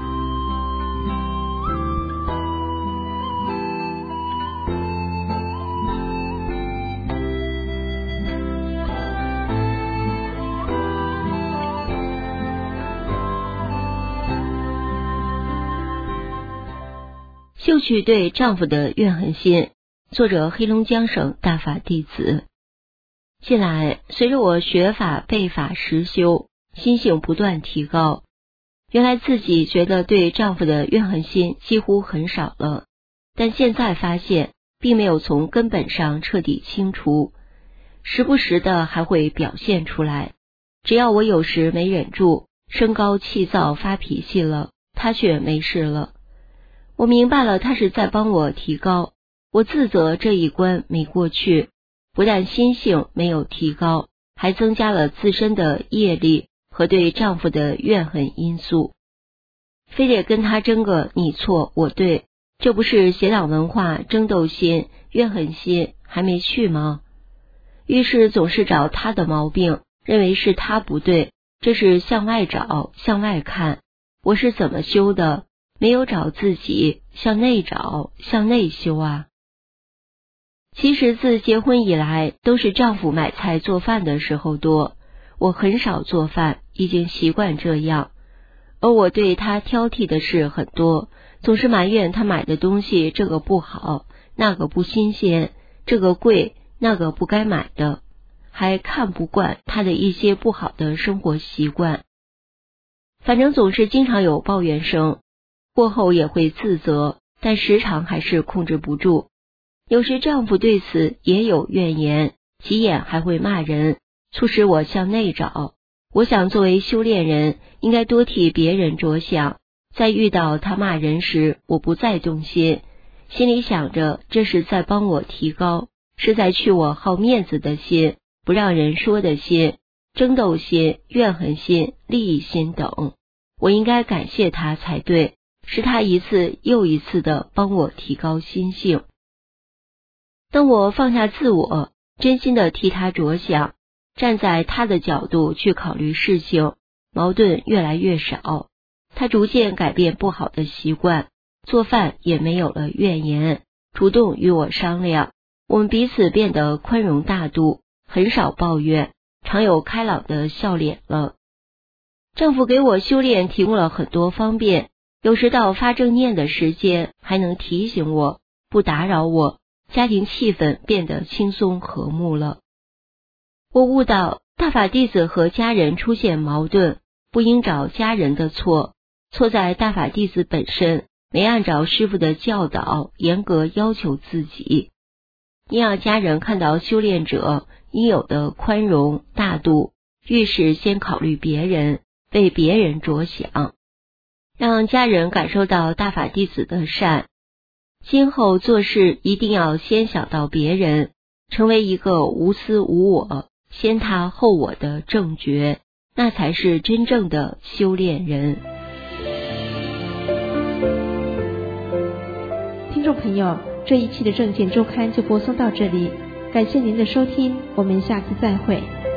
[SPEAKER 12] 秀去对丈夫的怨恨心，作者黑龙江省大法弟子。近来随着我学法背法实修，心性不断提高，原来自己觉得对丈夫的怨恨心几乎很少了，但现在发现并没有从根本上彻底清除，时不时的还会表现出来。只要我有时没忍住，升高气躁发脾气了，他却没事了。我明白了，他是在帮我提高。我自责这一关没过去，不但心性没有提高，还增加了自身的业力和对丈夫的怨恨因素。非得跟他争个你错我对，这不是邪党文化争斗心、怨恨心还没去吗？遇事总是找他的毛病，认为是他不对，这是向外找，向外看。我是怎么修的？没有找自己，向内找，向内修啊。其实自结婚以来，都是丈夫买菜做饭的时候多，我很少做饭，已经习惯这样。而我对他挑剔的事很多，总是埋怨他买的东西这个不好，那个不新鲜，这个贵，那个不该买的，还看不惯他的一些不好的生活习惯。反正总是经常有抱怨声，过后也会自责，但时常还是控制不住。有时丈夫对此也有怨言，急眼还会骂人，促使我向内找。我想作为修炼人，应该多替别人着想，在遇到他骂人时，我不再动心，心里想着这是在帮我提高，是在去我好面子的心，不让人说的心，争斗心、怨恨心、利益心等。我应该感谢他才对，是他一次又一次的帮我提高心性。当我放下自我，真心的替他着想，站在他的角度去考虑事情，矛盾越来越少。他逐渐改变不好的习惯，做饭也没有了怨言，主动与我商量，我们彼此变得宽容大度，很少抱怨，常有开朗的笑脸了。丈夫给我修炼提供了很多方便，有时到发正念的时间还能提醒我，不打扰我，家庭气氛变得轻松和睦了。 我悟到大法弟子和家人出现矛盾，不应找家人的错，错在大法弟子本身没按照师父的教导严格要求自己。应要家人看到修炼者应有的宽容大度，遇事先考虑别人，为别人着想，让家人感受到大法弟子的善。今后做事一定要先想到别人，成为一个无私无我、先他后我的正觉，那才是真正的修炼人。
[SPEAKER 1] 听众朋友，这一期的正见周刊就播送到这里，感谢您的收听，我们下次再会。